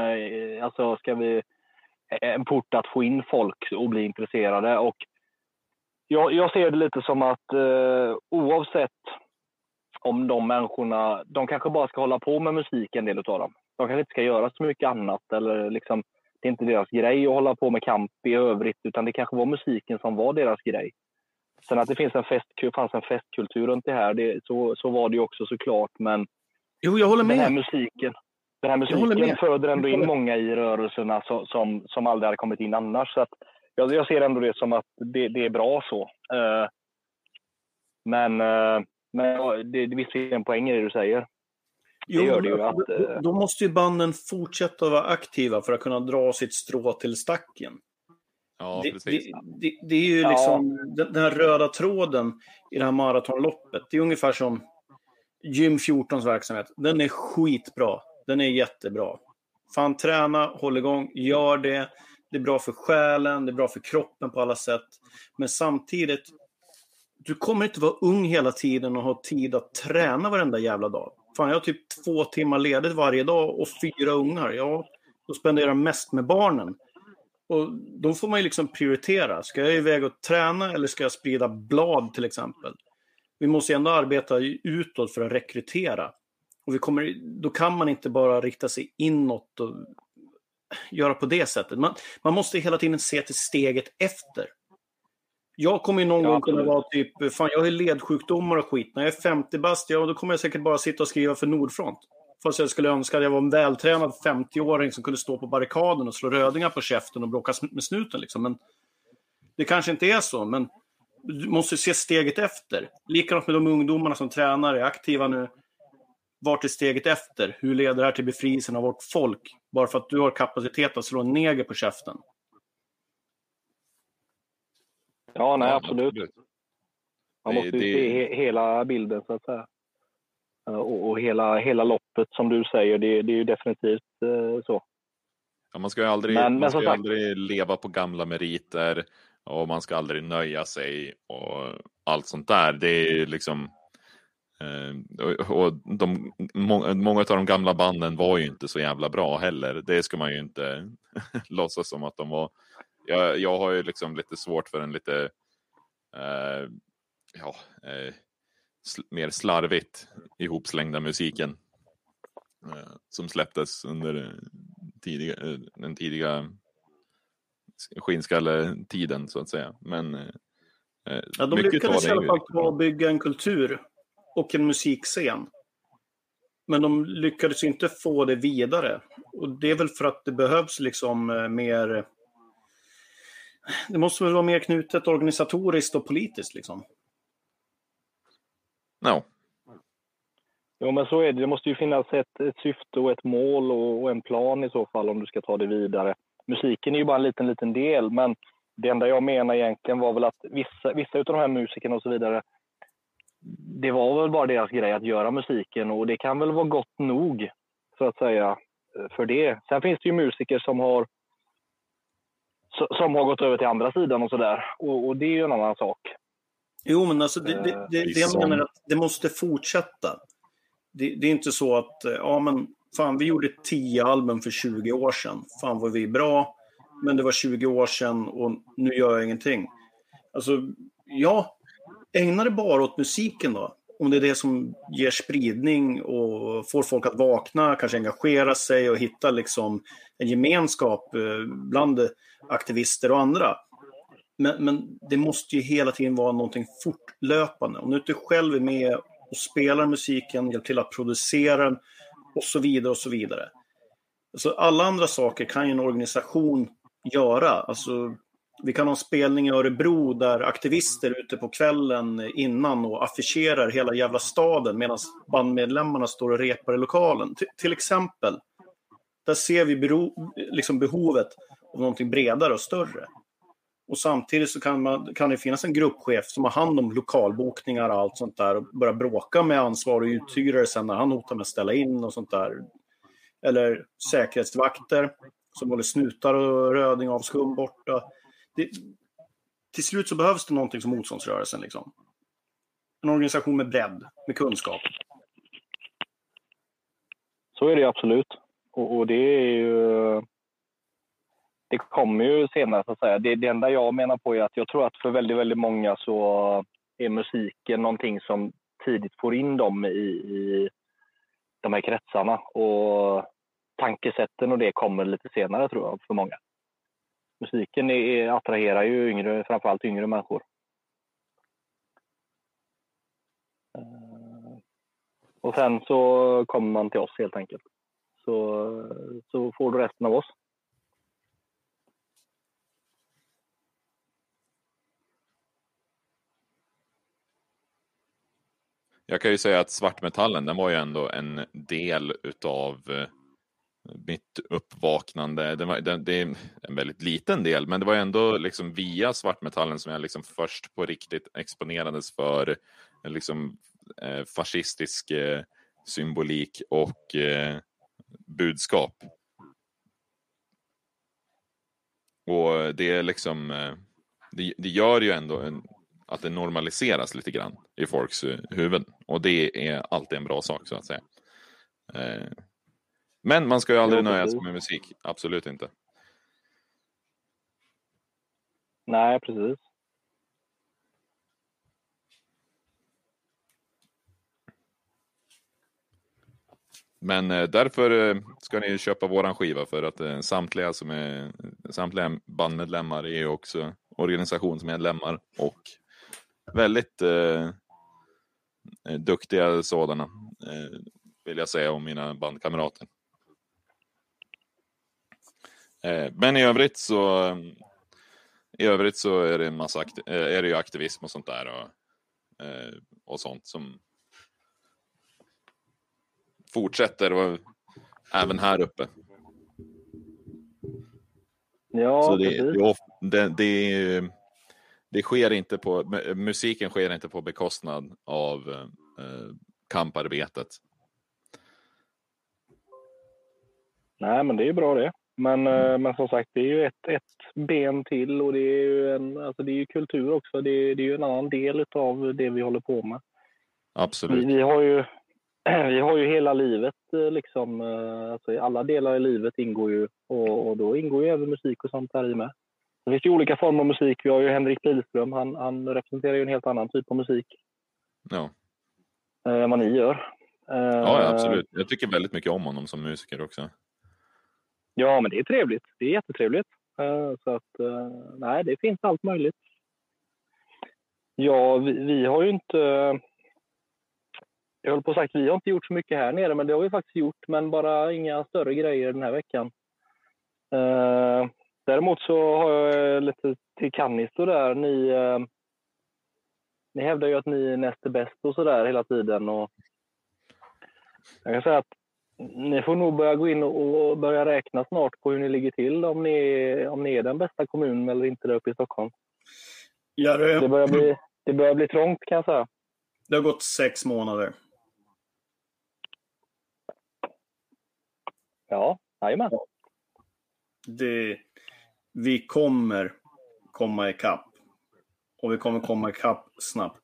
en port att få in folk och bli intresserade. Och jag ser det lite som att oavsett om de människorna, de kanske bara ska hålla på med musik en del av dem. De kanske inte ska göra så mycket annat eller liksom, det är inte deras grej att hålla på med kamp i övrigt, utan det kanske var musiken som var deras grej. Sen att det fanns en festkultur runt det här, så var det ju också såklart, men jo, jag håller med. Den här musiken föder ändå in många i rörelserna som aldrig hade kommit in annars. Så att jag ser ändå det som att det är bra så. Men det visst är en poäng i det du säger. Jo, gör det ju då måste ju banden fortsätta att vara aktiva för att kunna dra sitt strå till stacken. Ja, precis. Det är ju liksom den här röda tråden i det här maratonloppet. Det är ungefär som Gym 14s verksamhet. Den är skitbra. Den är jättebra. Fan, träna, håll igång, gör det. Det är bra för själen, det är bra för kroppen på alla sätt. Men samtidigt, du kommer inte vara ung hela tiden och ha tid att träna varenda jävla dag. Fan, jag har typ 2 timmar ledigt varje dag och 4 ungar. Ja, då spenderar jag mest med barnen. Och då får man ju liksom prioritera. Ska jag iväg och träna eller ska jag sprida blad till exempel? Vi måste ju ändå arbeta utåt för att rekrytera. Och då kan man inte bara rikta sig inåt och göra på det sättet. Man måste hela tiden se till steget efter. Jag kommer ju någon gång kunna vara typ, fan jag har ju ledsjukdomar och skit. När jag är 50 bast, då kommer jag säkert bara sitta och skriva för Nordfront. Fast jag skulle önska att jag var en vältränad 50-åring som kunde stå på barrikaden och slå rödingar på käften och bråka med snuten liksom. Men det kanske inte är så, men du måste se steget efter. Likadant med de ungdomarna som tränar, är aktiva nu. Vart är steget efter? Hur leder det här till befrielsen av vårt folk? Bara för att du har kapacitet att slå en neger på käften. Ja, nej, absolut. Man måste ju se hela bilden så att säga. Och hela loppet som du säger, det är ju definitivt så. Ja, man ska ju aldrig leva på gamla meriter och man ska aldrig nöja sig och allt sånt där. Det är liksom och många av de gamla banden var ju inte så jävla bra heller. Det ska man ju inte låtsas som att de var. Jag har ju liksom lite svårt för en lite mer slarvigt ihopslängda musiken som släpptes under den tidiga skinnskalle-tiden så att säga. Men de lyckades i alla fall på att bygga en kultur och en musikscen. Men de lyckades inte få det vidare. Och det är väl för att det behövs liksom mer. Det måste väl vara mer knutet organisatoriskt och politiskt liksom. No. Jo, men så är det. Det måste ju finnas ett syfte och ett mål och en plan i så fall om du ska ta det vidare. Musiken är ju bara en liten del, men det enda jag menar egentligen var väl att vissa av de här musikerna och så vidare, det var väl bara deras grej att göra musiken och det kan väl vara gott nog så att säga för det. Sen finns det ju musiker som har gått över till andra sidan och sådär och det är ju en annan sak. Jo, men alltså det jag menar att det måste fortsätta. Det är inte så att men fan, vi gjorde 10 album för 20 år sedan. Fan var vi bra, men det var 20 år sedan och nu gör jag ingenting. Alltså, ägna det bara åt musiken då. Om det är det som ger spridning och får folk att vakna, kanske engagera sig och hitta liksom en gemenskap bland aktivister och andra. Men det måste ju hela tiden vara någonting fortlöpande. Om du inte själv är med och spelar musiken, hjälper till att producera den och så vidare och så vidare. Alltså alla andra saker kan ju en organisation göra. Alltså, vi kan ha en spelning i Örebro där aktivister är ute på kvällen innan och affischerar hela jävla staden medan bandmedlemmarna står och repar i lokalen. Till exempel, där ser vi liksom behovet av någonting bredare och större. Och samtidigt så kan det finnas en gruppchef som har hand om lokalbokningar och allt sånt där och börja bråka med ansvarig uthyrare sen när han hotar med att ställa in och sånt där. Eller säkerhetsvakter som håller snutar och röding av skum borta. Till slut så behövs det någonting som motståndsrörelsen liksom. En organisation med bredd, med kunskap. Så är det absolut. Och det är ju... Det kommer ju senare så att säga. Det enda jag menar på är att jag tror att för väldigt, väldigt många så är musiken någonting som tidigt får in dem i de här kretsarna. Och tankesätten och det kommer lite senare tror jag för många. Musiken attraherar ju framförallt yngre människor. Och sen så kommer man till oss helt enkelt. Så får du resten av oss. Jag kan ju säga att svartmetallen, den var ju ändå en del utav mitt uppvaknande. Det är en väldigt liten del, men det var ändå liksom via svartmetallen som jag liksom först på riktigt exponerades för liksom fascistisk symbolik och budskap. Och det är liksom det gör ju ändå att det normaliseras lite grann i folks huvuden. Och det är alltid en bra sak så att säga. Men man ska ju aldrig nöja sig med musik. Absolut inte. Nej, precis. Men därför ska ni köpa våran skiva, för att samtliga bandmedlemmar är också organisationsmedlemmar och väldigt duktiga sådana, vill jag säga om mina bandkamrater. Men i övrigt så är det en massa är det ju aktivism och sånt där och sånt som fortsätter och även här uppe. Ja, så det sker inte musiken sker inte på bekostnad av kamparbetet. Nej, men det är ju bra det. Men som sagt, det är ju ett ben till, och det är ju det är ju kultur också. Det är ju en annan del av det vi håller på med. Absolut. Vi har ju hela livet liksom, alltså i alla delar i livet ingår ju, och då ingår ju även musik och sånt där i med. Det finns ju olika former av musik. Vi har ju Henrik Pilström, han representerar ju en helt annan typ av musik. Ja. Än vad ni gör. Ja, absolut. Jag tycker väldigt mycket om honom som musiker också. Ja, men det är trevligt. Det är jättetrevligt. Så att, nej, det finns allt möjligt. Ja, vi har ju inte... Jag höll på att sagt, vi har inte gjort så mycket här nere, men det har vi faktiskt gjort. Men bara inga större grejer den här veckan. Däremot så har jag lite till Kannis och där. Ni hävdar ju att ni är näst bäst och sådär hela tiden. Och jag kan säga att ni får nog börja gå in och börja räkna snart på hur ni ligger till. Om ni är den bästa kommunen eller inte där uppe i Stockholm. Ja, det börjar bli trångt, kan jag säga. Det har gått 6 månader. Ja, jajamän. Vi kommer komma ikapp. Och vi kommer komma ikapp snabbt.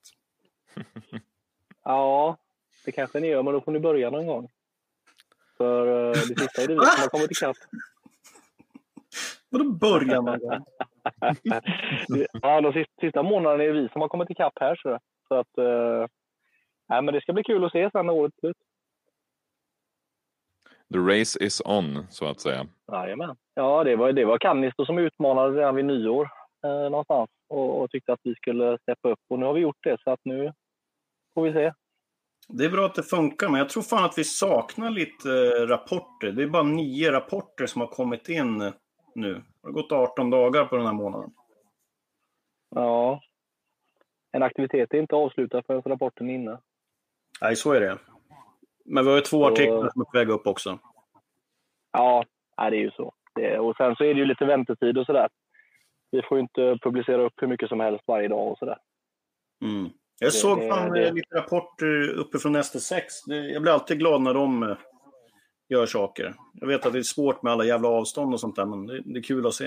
Ja, det kanske ni gör, men då får ni börja någon gång. För det sista är det vi som har kommit ikapp. Vadå börja någon gång? Ja, de sista månaderna är det vi som har kommit ikapp här. Så att, nej, men det ska bli kul att se sen när året slut. The race is on, så att säga. Jajamän. Ja, det var Kannisto som utmanade redan vid nyår någonstans och tyckte att vi skulle steppa upp. Och nu har vi gjort det, så att nu får vi se. Det är bra att det funkar, men jag tror fan att vi saknar lite rapporter. Det är bara 9 rapporter som har kommit in nu. Det har gått 18 dagar på den här månaden. Ja. En aktivitet är inte avslutad förrän rapporten är inne. Nej, så är det. Men vi har ju 2 artiklar som är på väg upp också. Ja, det är ju så. Och sen så är det ju lite väntetid och sådär. Vi får ju inte publicera upp hur mycket som helst varje dag och sådär. Mm. Jag såg lite rapporter uppe från ST6. Jag blir alltid glad när de gör saker. Jag vet att det är svårt med alla jävla avstånd och sånt där, men det är kul att se.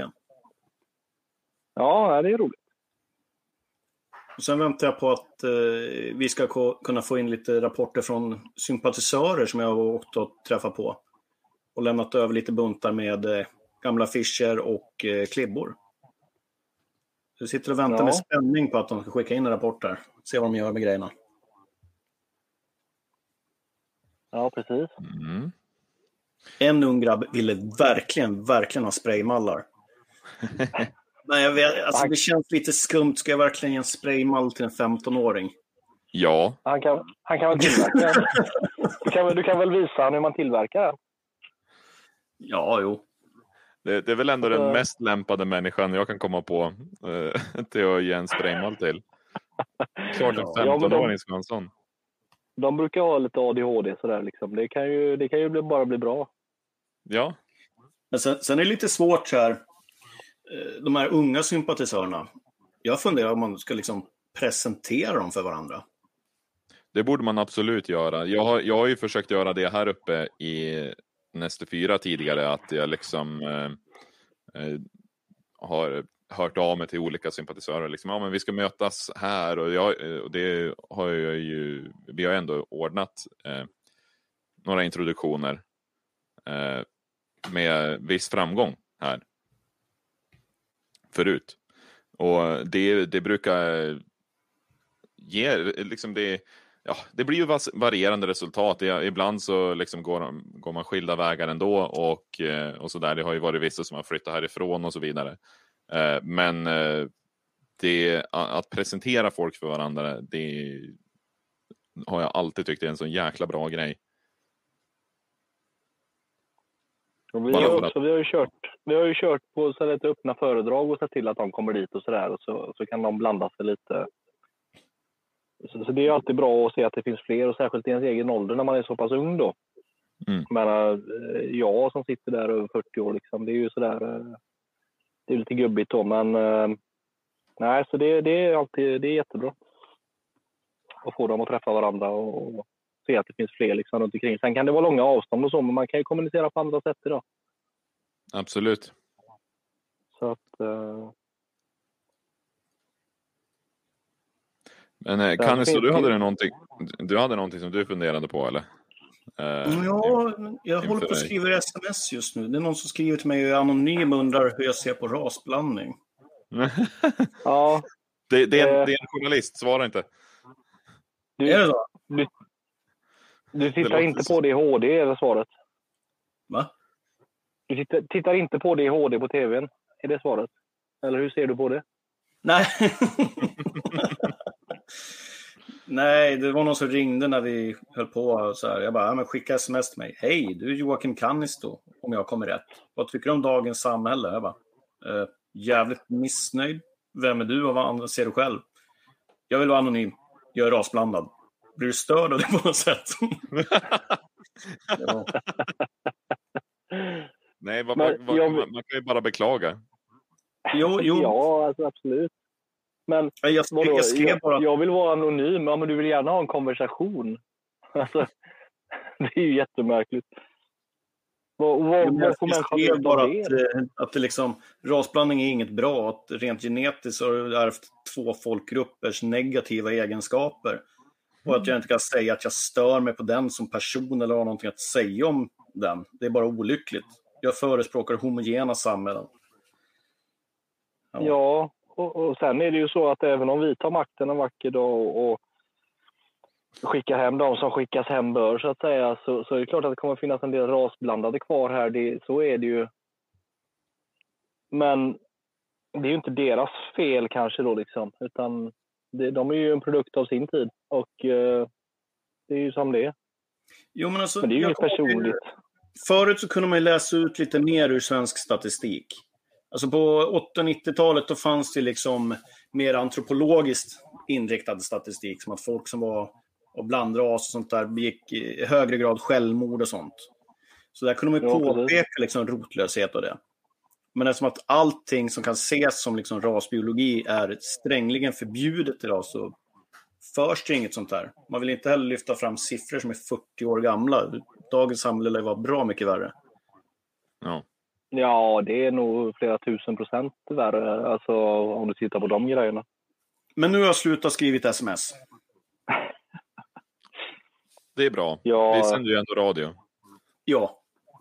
Ja, det är roligt. Och sen väntar jag på att vi ska kunna få in lite rapporter från sympatisörer som jag har åkt och träffat på. Och lämnat över lite buntar med gamla affischer och klibbor. Så jag sitter och väntar med spänning på att de ska skicka in en rapport där. Se vad de gör med grejerna. Ja, precis. Mm. En ung grabb ville verkligen ha spraymallar. Men jag vet, alltså det känns lite skumt. Ska jag verkligen ge en spraymall till en 15-åring? Ja. Han kan väl tillverka den. Du kan väl visa han hur man tillverkar den? Ja, jo. Det är väl ändå den mest lämpade människan jag kan komma på till att ge en spraymall till. Klart en 15-åring ska ha en sån. De brukar ha lite ADHD sådär liksom. Det kan ju bara bli bra. Ja. Men sen är det lite svårt så här. De här unga sympatisörerna. Jag funderar om man ska liksom presentera dem för varandra. Det borde man absolut göra. Jag har ju försökt göra det här uppe i nästa 4 tidigare, att jag liksom har hört av mig till olika sympatisörer liksom, men vi ska mötas här, och det har vi har ändå ordnat några introduktioner med viss framgång här förut, och det brukar ge liksom det blir ju varierande resultat. Ibland så liksom går man skilda vägar ändå och så där. Det har ju varit vissa som har flyttat härifrån och så vidare. Men att presentera folk för varandra, det har jag alltid tyckt är en så jäkla bra grej. Och vi har ju kört på så lite öppna föredrag och sett till att de kommer dit och sådär. Och så kan de blanda sig lite. Så det är ju alltid bra att se att det finns fler, och särskilt i ens egen ålder när man är så pass ung då. Men jag som sitter där över 40 år liksom, det är ju sådär, det är lite gubbigt då, men nej, så det är jättebra att få dem att träffa varandra och se att det finns fler liksom runt omkring. Sen kan det vara långa avstånd och så, men man kan ju kommunicera på andra sätt idag. Absolut. Så att men Kannis, du hade någonting som du funderade på, eller? Jag håller på att skriva sms just nu. Det är någon som skriver till mig anonym och undrar hur jag ser på rasblandning. ja. Det är en journalist, svara inte. Är det så? Du tittar inte på det i HD, är svaret. Va? Du tittar inte på det i HD på tvn, är det svaret? Eller hur ser du på det? Nej. Nej, det var någon som ringde när vi höll på så här. Jag bara, men skicka sms till mig. Hej, du är Joakim Kannis då, om jag kommer rätt. Vad tycker du om dagens samhälle? Jag bara, jävligt missnöjd. Vem är du och vad andra ser du själv? Jag vill vara anonym. Jag är rasblandad. Blir du störd av det på något sätt? Ja. Nej, man kan ju bara beklaga. Jo. Ja, alltså, absolut. Men jag vill vara anonym. Ja, men du vill gärna ha en konversation. Alltså, det är ju jättemärkligt. Jag skrev bara att det liksom, rasblandning är inget bra. Att rent genetiskt har du ärvt 2 folkgruppers negativa egenskaper. Och att jag inte kan säga att jag stör mig på den som person eller har någonting att säga om den. Det är bara olyckligt. Jag förespråkar homogena samhällen. Ja, och sen är det ju så att även om vi tar makten en vacker dag och skickar hem de som skickas hem bör, så att säga, så är det klart att det kommer finnas en del rasblandade kvar här. Så är det ju. Men det är ju inte deras fel kanske då liksom, utan de är ju en produkt av sin tid, och det är ju som det är. Jo, men alltså, men det är ju inget personligt. Förut så kunde man ju läsa ut lite mer ur svensk statistik. Alltså på 80-90-talet då fanns det liksom mer antropologiskt inriktad statistik, som att folk som var och blandras och sånt där begick i högre grad självmord och sånt. Så där kunde man ju påpeka liksom rotlöshet och det. Men det är som att allting som kan ses som liksom rasbiologi är strängligen förbjudet idag, så förs det inget sånt där. Man vill inte heller lyfta fram siffror som är 40 år gamla. Dagens samhälle var bra mycket värre. Ja, det är nog flera 1000% värre, alltså, om du tittar på de grejerna. Men nu har jag slutat skrivit sms. Det är bra. Ja. Vi sänder ju ändå radio. Ja.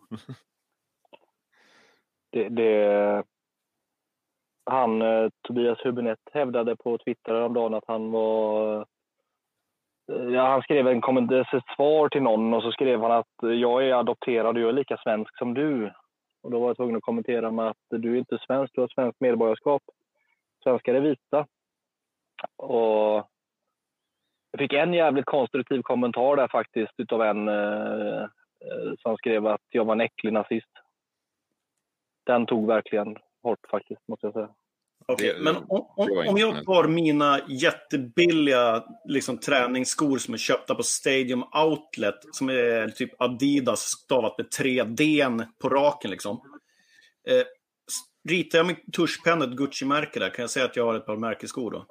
Han, Tobias Hübinette, hävdade på Twitter om dagen att han var... han skrev ett svar till någon, och så skrev han att jag är adopterad och jag är lika svensk som du. Och då var jag tvungen att kommentera med att du är inte svensk, du har svenskt medborgarskap. Svenskar är vita. Och jag fick en jävligt konstruktiv kommentar där faktiskt utav en som skrev att jag var en äcklig nazist. Den tog verkligen hårt faktiskt, måste jag säga. Okej, men om jag tar mina jättebilliga liksom, träningsskor som är köpta på Stadium Outlet, som är typ Adidas stavat med 3D på raken liksom. Ritar jag med tuschpenna ett Gucci-märke där, kan jag säga att jag har ett par märkeskor då?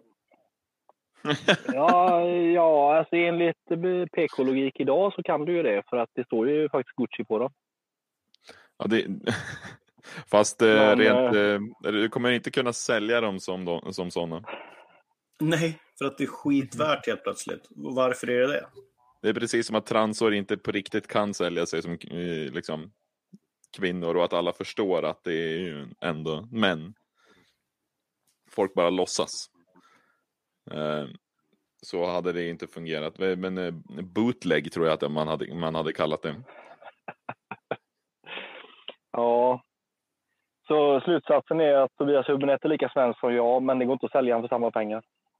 ja, alltså enligt PK-logik idag så kan du ju det, för att det står ju faktiskt Gucci på dem. Ja, fast du kommer inte kunna sälja dem som sådana. Nej, för att det är skitvärt helt plötsligt. Varför är det? Det är precis som att transor inte på riktigt kan sälja sig som liksom kvinnor, och att alla förstår att det är ju ändå män. Folk bara låtsas. så hade det inte fungerat. Men bootleg tror jag att man hade kallat det. Ja. Så slutsatsen är att Tobias Hübinette är lika svensk som jag, men det går inte att sälja för samma pengar.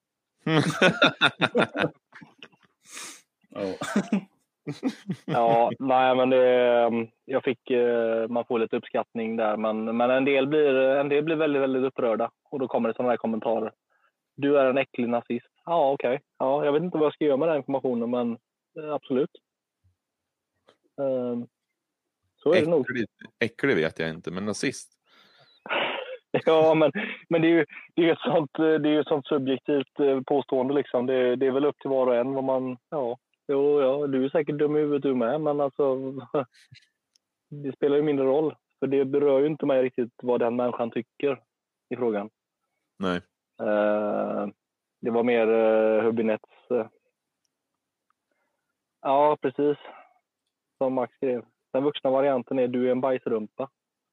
Ja, nej, men jag fick, man får lite uppskattning där, men en del blir väldigt, väldigt upprörda, och då kommer det sådana här kommentarer. Du är en äcklig nazist. Ja, okej. Ja, jag vet inte vad jag ska göra med den informationen, men absolut. Så är det nog. Äcklig vet jag inte, men nazist. Ja, men det är ju ett sånt subjektivt påstående liksom. Det är väl upp till var och en vad man, ja, du är säkert dum i huvudet du med, men alltså det spelar ju mindre roll, för det berör ju inte mig riktigt vad den människan tycker i frågan. Nej. Det var mer Hübinettes. Ja, precis. Som Max skrev. Den vuxna varianten är du är en bajsrumpa.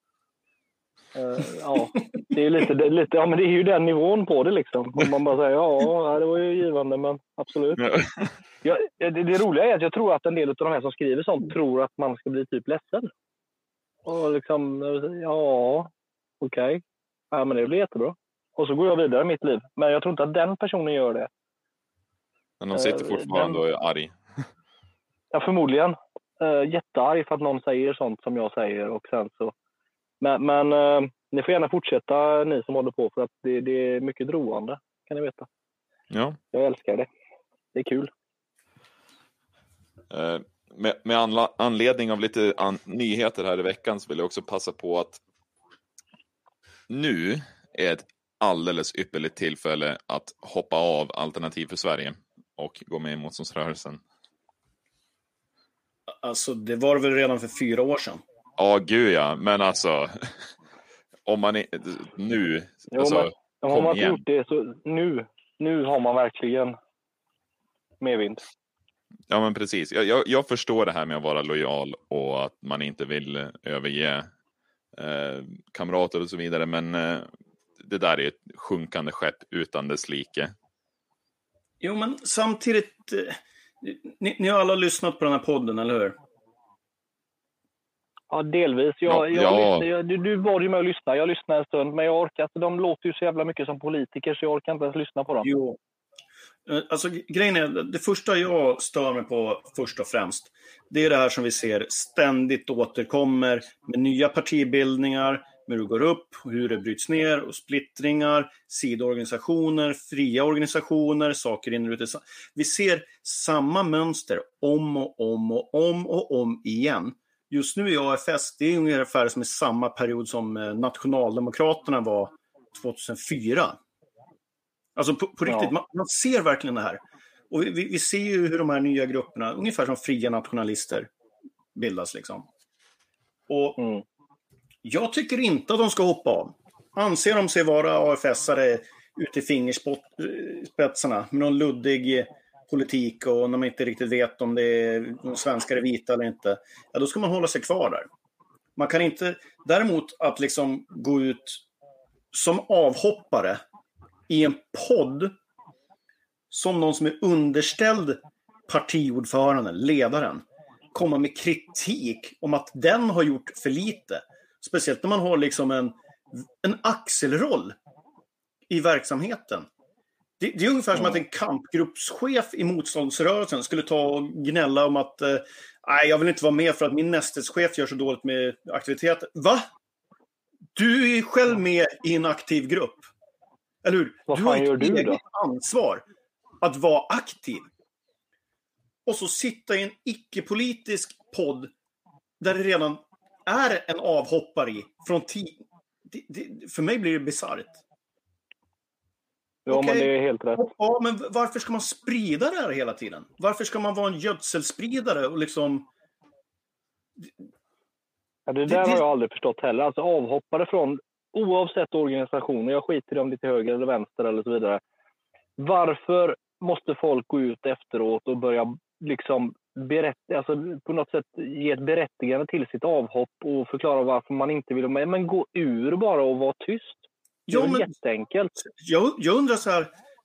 Ja, det är lite, ja, men det är ju den nivån på det liksom. Om man bara säger ja, det var ju givande, men absolut. Ja, det roliga är att jag tror att en del av de här som skriver sånt tror att man ska bli typ ledsen. Och liksom, ja, okej. Ja, men det blir jättebra. Och så går jag vidare i mitt liv. Men jag tror inte att den personen gör det. Men de sitter fortfarande och är arg. Ja, förmodligen. Jättearg för att någon säger sånt som jag säger. Och sen så. Men ni får gärna fortsätta, ni som håller på, för att det är mycket roande, kan ni veta. Ja. Jag älskar det. Det är kul. Med anledning av lite nyheter här i veckan så vill jag också passa på att nu är ett alldeles ypperligt tillfälle att hoppa av Alternativ för Sverige och gå med i motståndsrörelsen. Alltså, det var väl redan för 4 år sedan. Ja, gud ja. Men alltså, om man är nu, alltså, om man gjort det så nu har man verkligen medvind. Ja, men precis. Jag förstår det här med att vara lojal och att man inte vill överge kamrater och så vidare, men det där är ett sjunkande skepp utan dess like. Jo, men samtidigt, ni har alla lyssnat på den här podden, eller hur? Ja, delvis. Du bad ju mig att lyssna. Jag lyssnade en stund, men jag orkar inte. De låter ju så jävla mycket som politiker, så jag orkar inte ens lyssna på dem. Jo. Alltså, grejen är, det första jag stör mig på först och främst, det är det här som vi ser ständigt återkommer med nya partibildningar, med hur det går upp, hur det bryts ner och splittringar, sidoorganisationer, fria organisationer, saker in och ut. Vi ser samma mönster om och om igen. Just nu i AFS, det är ungefär som i samma period som Nationaldemokraterna var 2004. Alltså på riktigt, man ser verkligen det här. Och vi ser ju hur de här nya grupperna, ungefär som fria nationalister, bildas liksom. Och jag tycker inte att de ska hoppa av. Anser de sig vara AFS-are ute i fingerspetsarna med någon luddig politik och när man inte riktigt vet om det är de svenskar är vita eller inte, ja, då ska man hålla sig kvar där. Man kan inte, däremot att liksom gå ut som avhoppare i en podd som någon som är underställd partiordföranden, ledaren, komma med kritik om att den har gjort för lite. Speciellt när man har liksom en axelroll i verksamheten. Det är ungefär som att en kampgruppschef i motståndsrörelsen skulle ta och gnälla om att nej, jag vill inte vara med för att min nästetschef gör så dåligt med aktiviteter. Va? Du är själv med i en aktiv grupp. Eller hur? Vad du fan har gör ett du eget då? ansvar att vara aktiv. Och så sitta i en icke-politisk podd där det redan är en avhoppare i från för mig blir det bisarrt. Ja, men det är helt rätt. Ja, men varför ska man sprida det här hela tiden? Varför ska man vara en gödselspridare och liksom... Ja, det där har jag aldrig förstått heller. Alltså avhoppare från oavsett organisationer, jag skiter i dem lite höger eller vänster eller så vidare. Varför måste folk gå ut efteråt och börja liksom berätta, alltså på något sätt ge ett berättigande till sitt avhopp och förklara varför man inte vill med? Men gå ur bara och vara tyst. Det är jätteenkelt. Jag undrar så här,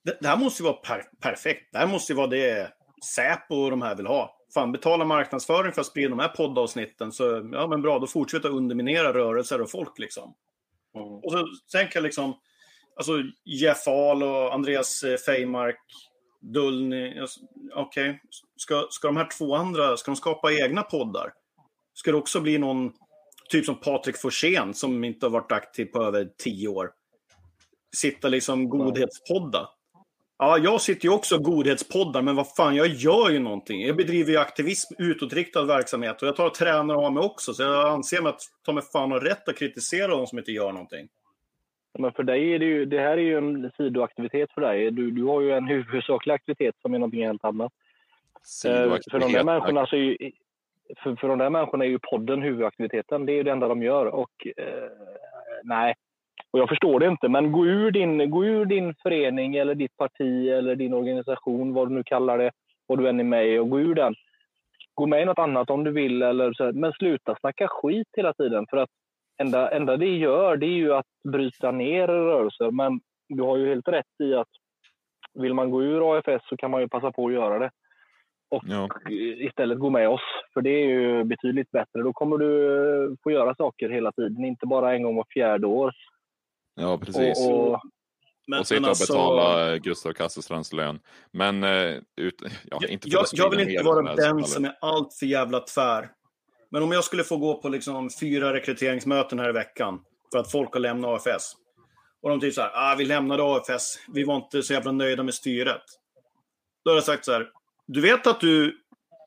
Det här måste ju vara perfekt. Det här måste ju vara det Säpo och de här vill ha. Fan, betala marknadsföring för att sprida de här poddavsnitten. Så ja, men bra, då fortsätter underminera rörelser och folk liksom. Och så tänker jag liksom, alltså Jeff Ahl och Andreas Fejmark, Dullny, okej. Ska de här två andra, ska de skapa egna poddar? Ska det också bli någon typ som Patrik Forsén som inte har varit aktiv på över 10 år? Sitta liksom godhetspodda. Ja, jag sitter ju också godhetspoddar, men vad fan, jag gör ju någonting. Jag bedriver ju aktivism, utåtriktad verksamhet, och jag tar och tränar av mig också, så jag anser mig att ta mig fan har rätt att kritisera de som inte gör någonting. Men för dig är det här är ju en sidoaktivitet för dig. Du har ju en huvudsaklig aktivitet som är någonting helt annat. För de där människorna så är ju, för de där människorna är ju podden huvudaktiviteten. Det är ju det enda de gör. Och nej, och jag förstår det inte. Men gå ur din förening eller ditt parti eller din organisation, vad du nu kallar det, vad du än är med i, och gå ur den. Gå med i något annat om du vill, eller så, men sluta snacka skit hela tiden. För att enda det gör, det är ju att bryta ner rörelser. Men du har ju helt rätt i att vill man gå ur AFS så kan man ju passa på att göra det. Och istället gå med oss. För det är ju betydligt bättre. Då kommer du få göra saker hela tiden. Inte bara en gång var 4:e år. Ja, precis. Och sitta och betala Gustav Kasselstrands lön. Men inte jag vill inte vara den som är allt för jävla tvär. Men om jag skulle få gå på liksom 4 rekryteringsmöten här i veckan för att folk har lämnat AFS. Och de typ så här, vi lämnade AFS. Vi var inte så jävla nöjda med styret. Då har jag sagt så här, du vet att du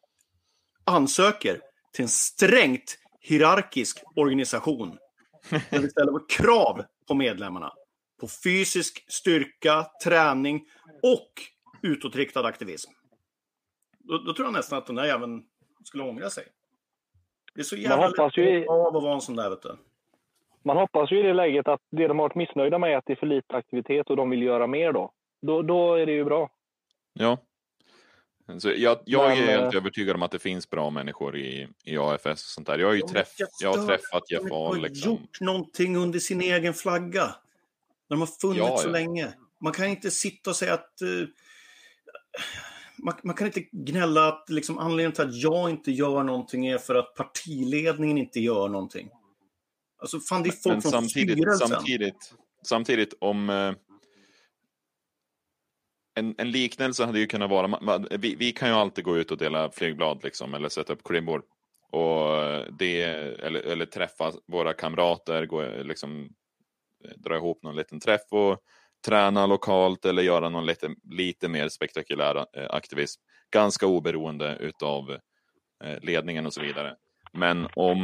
ansöker till en strängt hierarkisk organisation. Där vi ställer krav på medlemmarna. På fysisk styrka, träning och utåtriktad aktivism. Då tror jag nästan att den där jäveln skulle ångra sig. Det är så jävla lätt av att vara en sån där, vet du. Man hoppas ju i det läget att det de har varit missnöjda med är att det är för lite aktivitet och de vill göra mer då. Då är det ju bra. Ja. Så jag är helt övertygad om att det finns bra människor i AFS och sånt där. Jag har träffat Jeff Ahl. Liksom. Gjort någonting under sin egen flagga. När de har funnits så länge. Man kan inte sitta och säga att... Man kan inte gnälla att liksom, anledningen till att jag inte gör någonting är för att partiledningen inte gör någonting. Alltså fan, det är folk från styrelsen. Samtidigt om... En liknelse hade ju kunnat vara... Vi kan ju alltid gå ut och dela flygblad liksom, eller sätta upp krimbord. Och eller träffa våra kamrater, liksom dra ihop någon liten träff och träna lokalt eller göra någon lite mer spektakulär aktivism. Ganska oberoende utav ledningen och så vidare. Men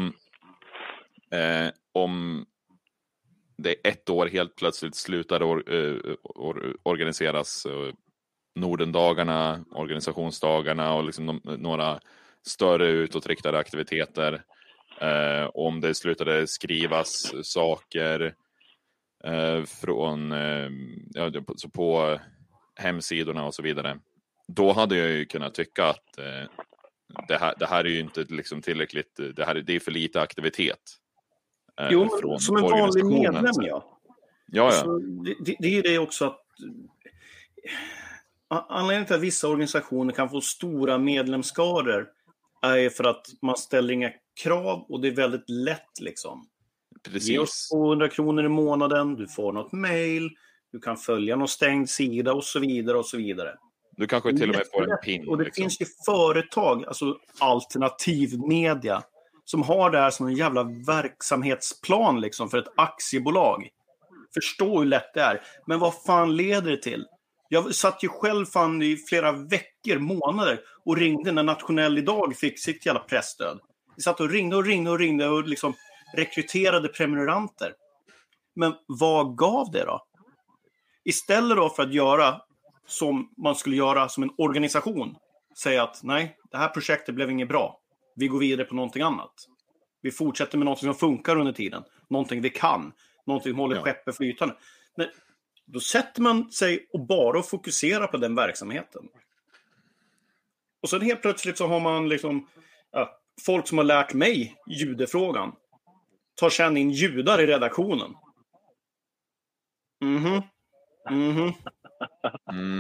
om det är 1 år helt plötsligt slutar organiseras Nordendagarna, organisationsdagarna och liksom några större utåtriktade aktiviteter. Om det slutade skrivas saker från på hemsidorna och så vidare. Då hade jag ju kunnat tycka att det här är ju inte liksom tillräckligt, det är för lite aktivitet. Jo, som en vanlig medlem, ja. Alltså, det är ju det också att anledningen till att vissa organisationer kan få stora medlemskador är för att man ställer inga krav och det är väldigt lätt liksom. Precis. Ge oss 200 kronor i månaden, du får något mejl, du kan följa någon stängd sida och så vidare och så vidare. Du kanske till och med får en pin. Och det finns ju företag, alltså alternativ media, som har det här som en jävla verksamhetsplan liksom för ett aktiebolag. Förstå hur lätt det är. Men vad fan leder det till? Jag satt ju själv fan i flera veckor, månader och ringde när Nationell idag fick sitt jävla pressstöd. Vi satt och ringde och liksom rekryterade prenumeranter. Men vad gav det då? Istället då för att göra som man skulle göra som en organisation. Säga att nej, det här projektet blev inget bra. Vi går vidare på någonting annat. Vi fortsätter med någonting som funkar under tiden. Någonting vi kan. Någonting som håller skeppet flytande. Men då sätter man sig och bara fokuserar på den verksamheten. Och sen helt plötsligt så har man liksom folk som har lärt mig judefrågan. Tar sedan in judar i redaktionen. Mm.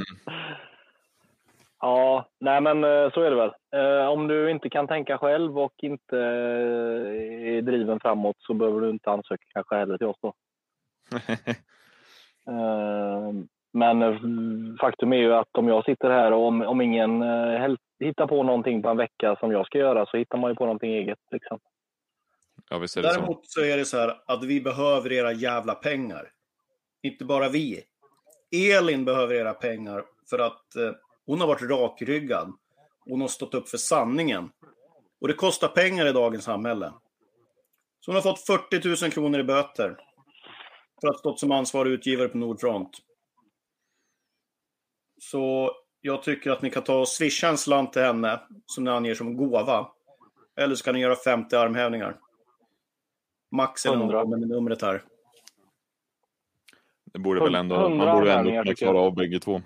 Ja, nej men så är det väl. Om du inte kan tänka själv och inte är driven framåt så behöver du inte ansöka kanske heller till oss då. Men faktum är ju att om jag sitter här och om ingen hittar på någonting på en vecka som jag ska göra så hittar man ju på någonting eget liksom. Ja, visst är det så. Däremot så är det så här att vi behöver era jävla pengar. Inte bara vi. Elin behöver era pengar för att hon har varit rakryggad. Hon har stått upp för sanningen. Och det kostar pengar i dagens samhälle. Så hon har fått 40 000 kronor i böter för att ha stått som ansvarig utgivare på Nordfront. Så jag tycker att ni kan ta och swisha en slant till henne som ni anger som gåva. Eller så kan ni göra 50 armhävningar. Max eller något med numret här. Det borde väl ändå, man borde ändå kunna klara av bägge två.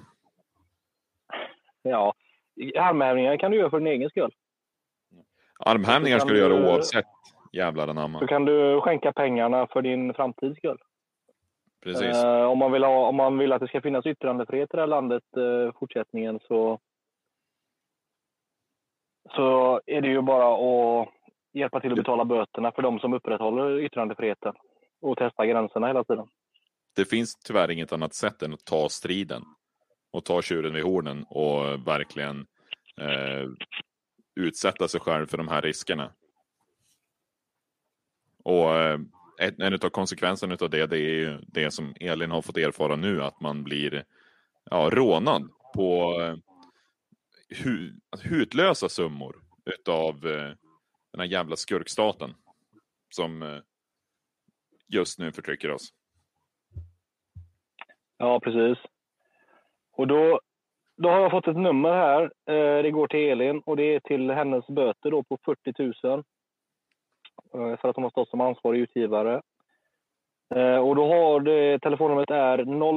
Ja, armhävningar kan du göra för din egen skull. Armhävningar ska du göra oavsett jävlar anamma. Så kan du skänka pengarna för din framtids skull. Precis. Om man vill att det ska finnas yttrandefrihet i det här landet fortsättningen så är det ju bara att hjälpa till att betala böterna för de som upprätthåller yttrandefriheten och testa gränserna hela tiden. Det finns tyvärr inget annat sätt än att ta striden och ta tjuren vid hornen och verkligen utsätta sig själv för de här riskerna. Och en av konsekvenserna av det är ju det som Elin har fått erfara nu, att man blir rånad på hutlösa summor utav den här jävla skurkstaten som just nu förtrycker oss. Ja, precis. Och då har jag fått ett nummer här. Det går till Elin och det är till hennes böter då på 40 000. För att de har stått som ansvarig utgivare. Och då har det, telefonnumret är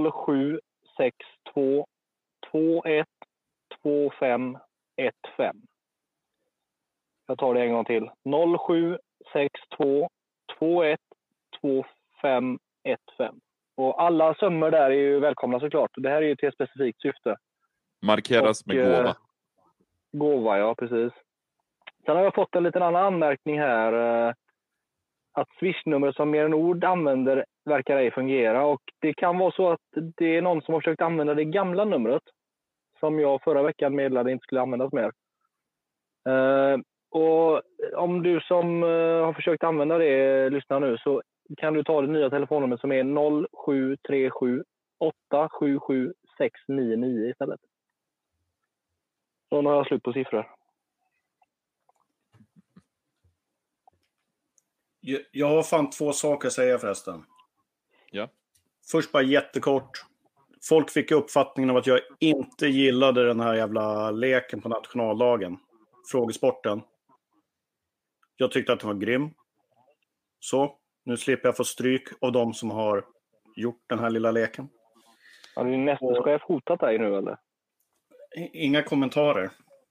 0762 21 25 15. Jag tar det en gång till. 0762 21 25 15. Och alla summor där är ju välkomna såklart. Det här är ju till ett specifikt syfte. Markeras med gåva. Gåva, ja precis. Sen har jag fått en liten annan anmärkning här. Att swishnummer som Mer än ord använder verkar ej fungera. Och det kan vara så att det är någon som har försökt använda det gamla numret. Som jag förra veckan meddelade inte skulle användas mer. Och om du som har försökt använda det lyssnar nu så kan du ta det nya telefonnumret som är 0737 877 699 istället. Så nu har jag slut på siffror. Jag har fan 2 saker att säga förresten. Ja. Först bara jättekort. Folk fick uppfattningen av att jag inte gillade den här jävla leken på nationaldagen. Frågesporten. Jag tyckte att den var grym. Så, nu slipper jag få stryk av de som har gjort den här lilla leken. Har din mästerchef hotat dig nu eller? Inga kommentarer.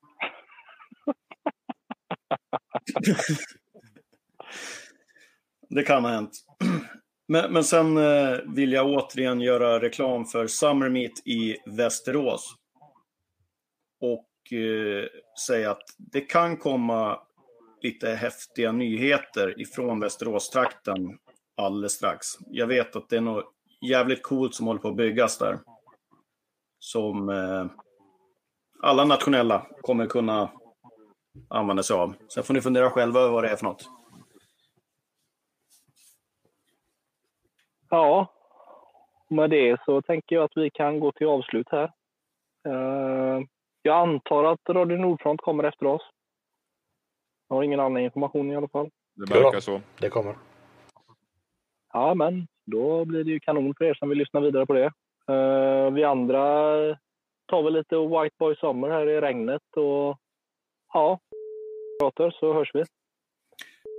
Det kan ha hänt. Men sen vill jag återigen göra reklam för Summer Meet i Västerås. Och säga att det kan komma lite häftiga nyheter ifrån Västerås-trakten alldeles strax. Jag vet att det är något jävligt coolt som håller på att byggas där. Som alla nationella kommer kunna använda sig av. Sen får ni fundera själva över vad det är för något. Ja, med det så tänker jag att vi kan gå till avslut här. Jag antar att Radio Nordfront kommer efter oss. Jag har ingen annan information i alla fall. Det verkar så. Det kommer. Ja, men då blir det ju kanon för er som vill lyssna vidare på det. Vi andra tar väl lite White Boy Summer här i regnet och ja, pratar så hörs vi.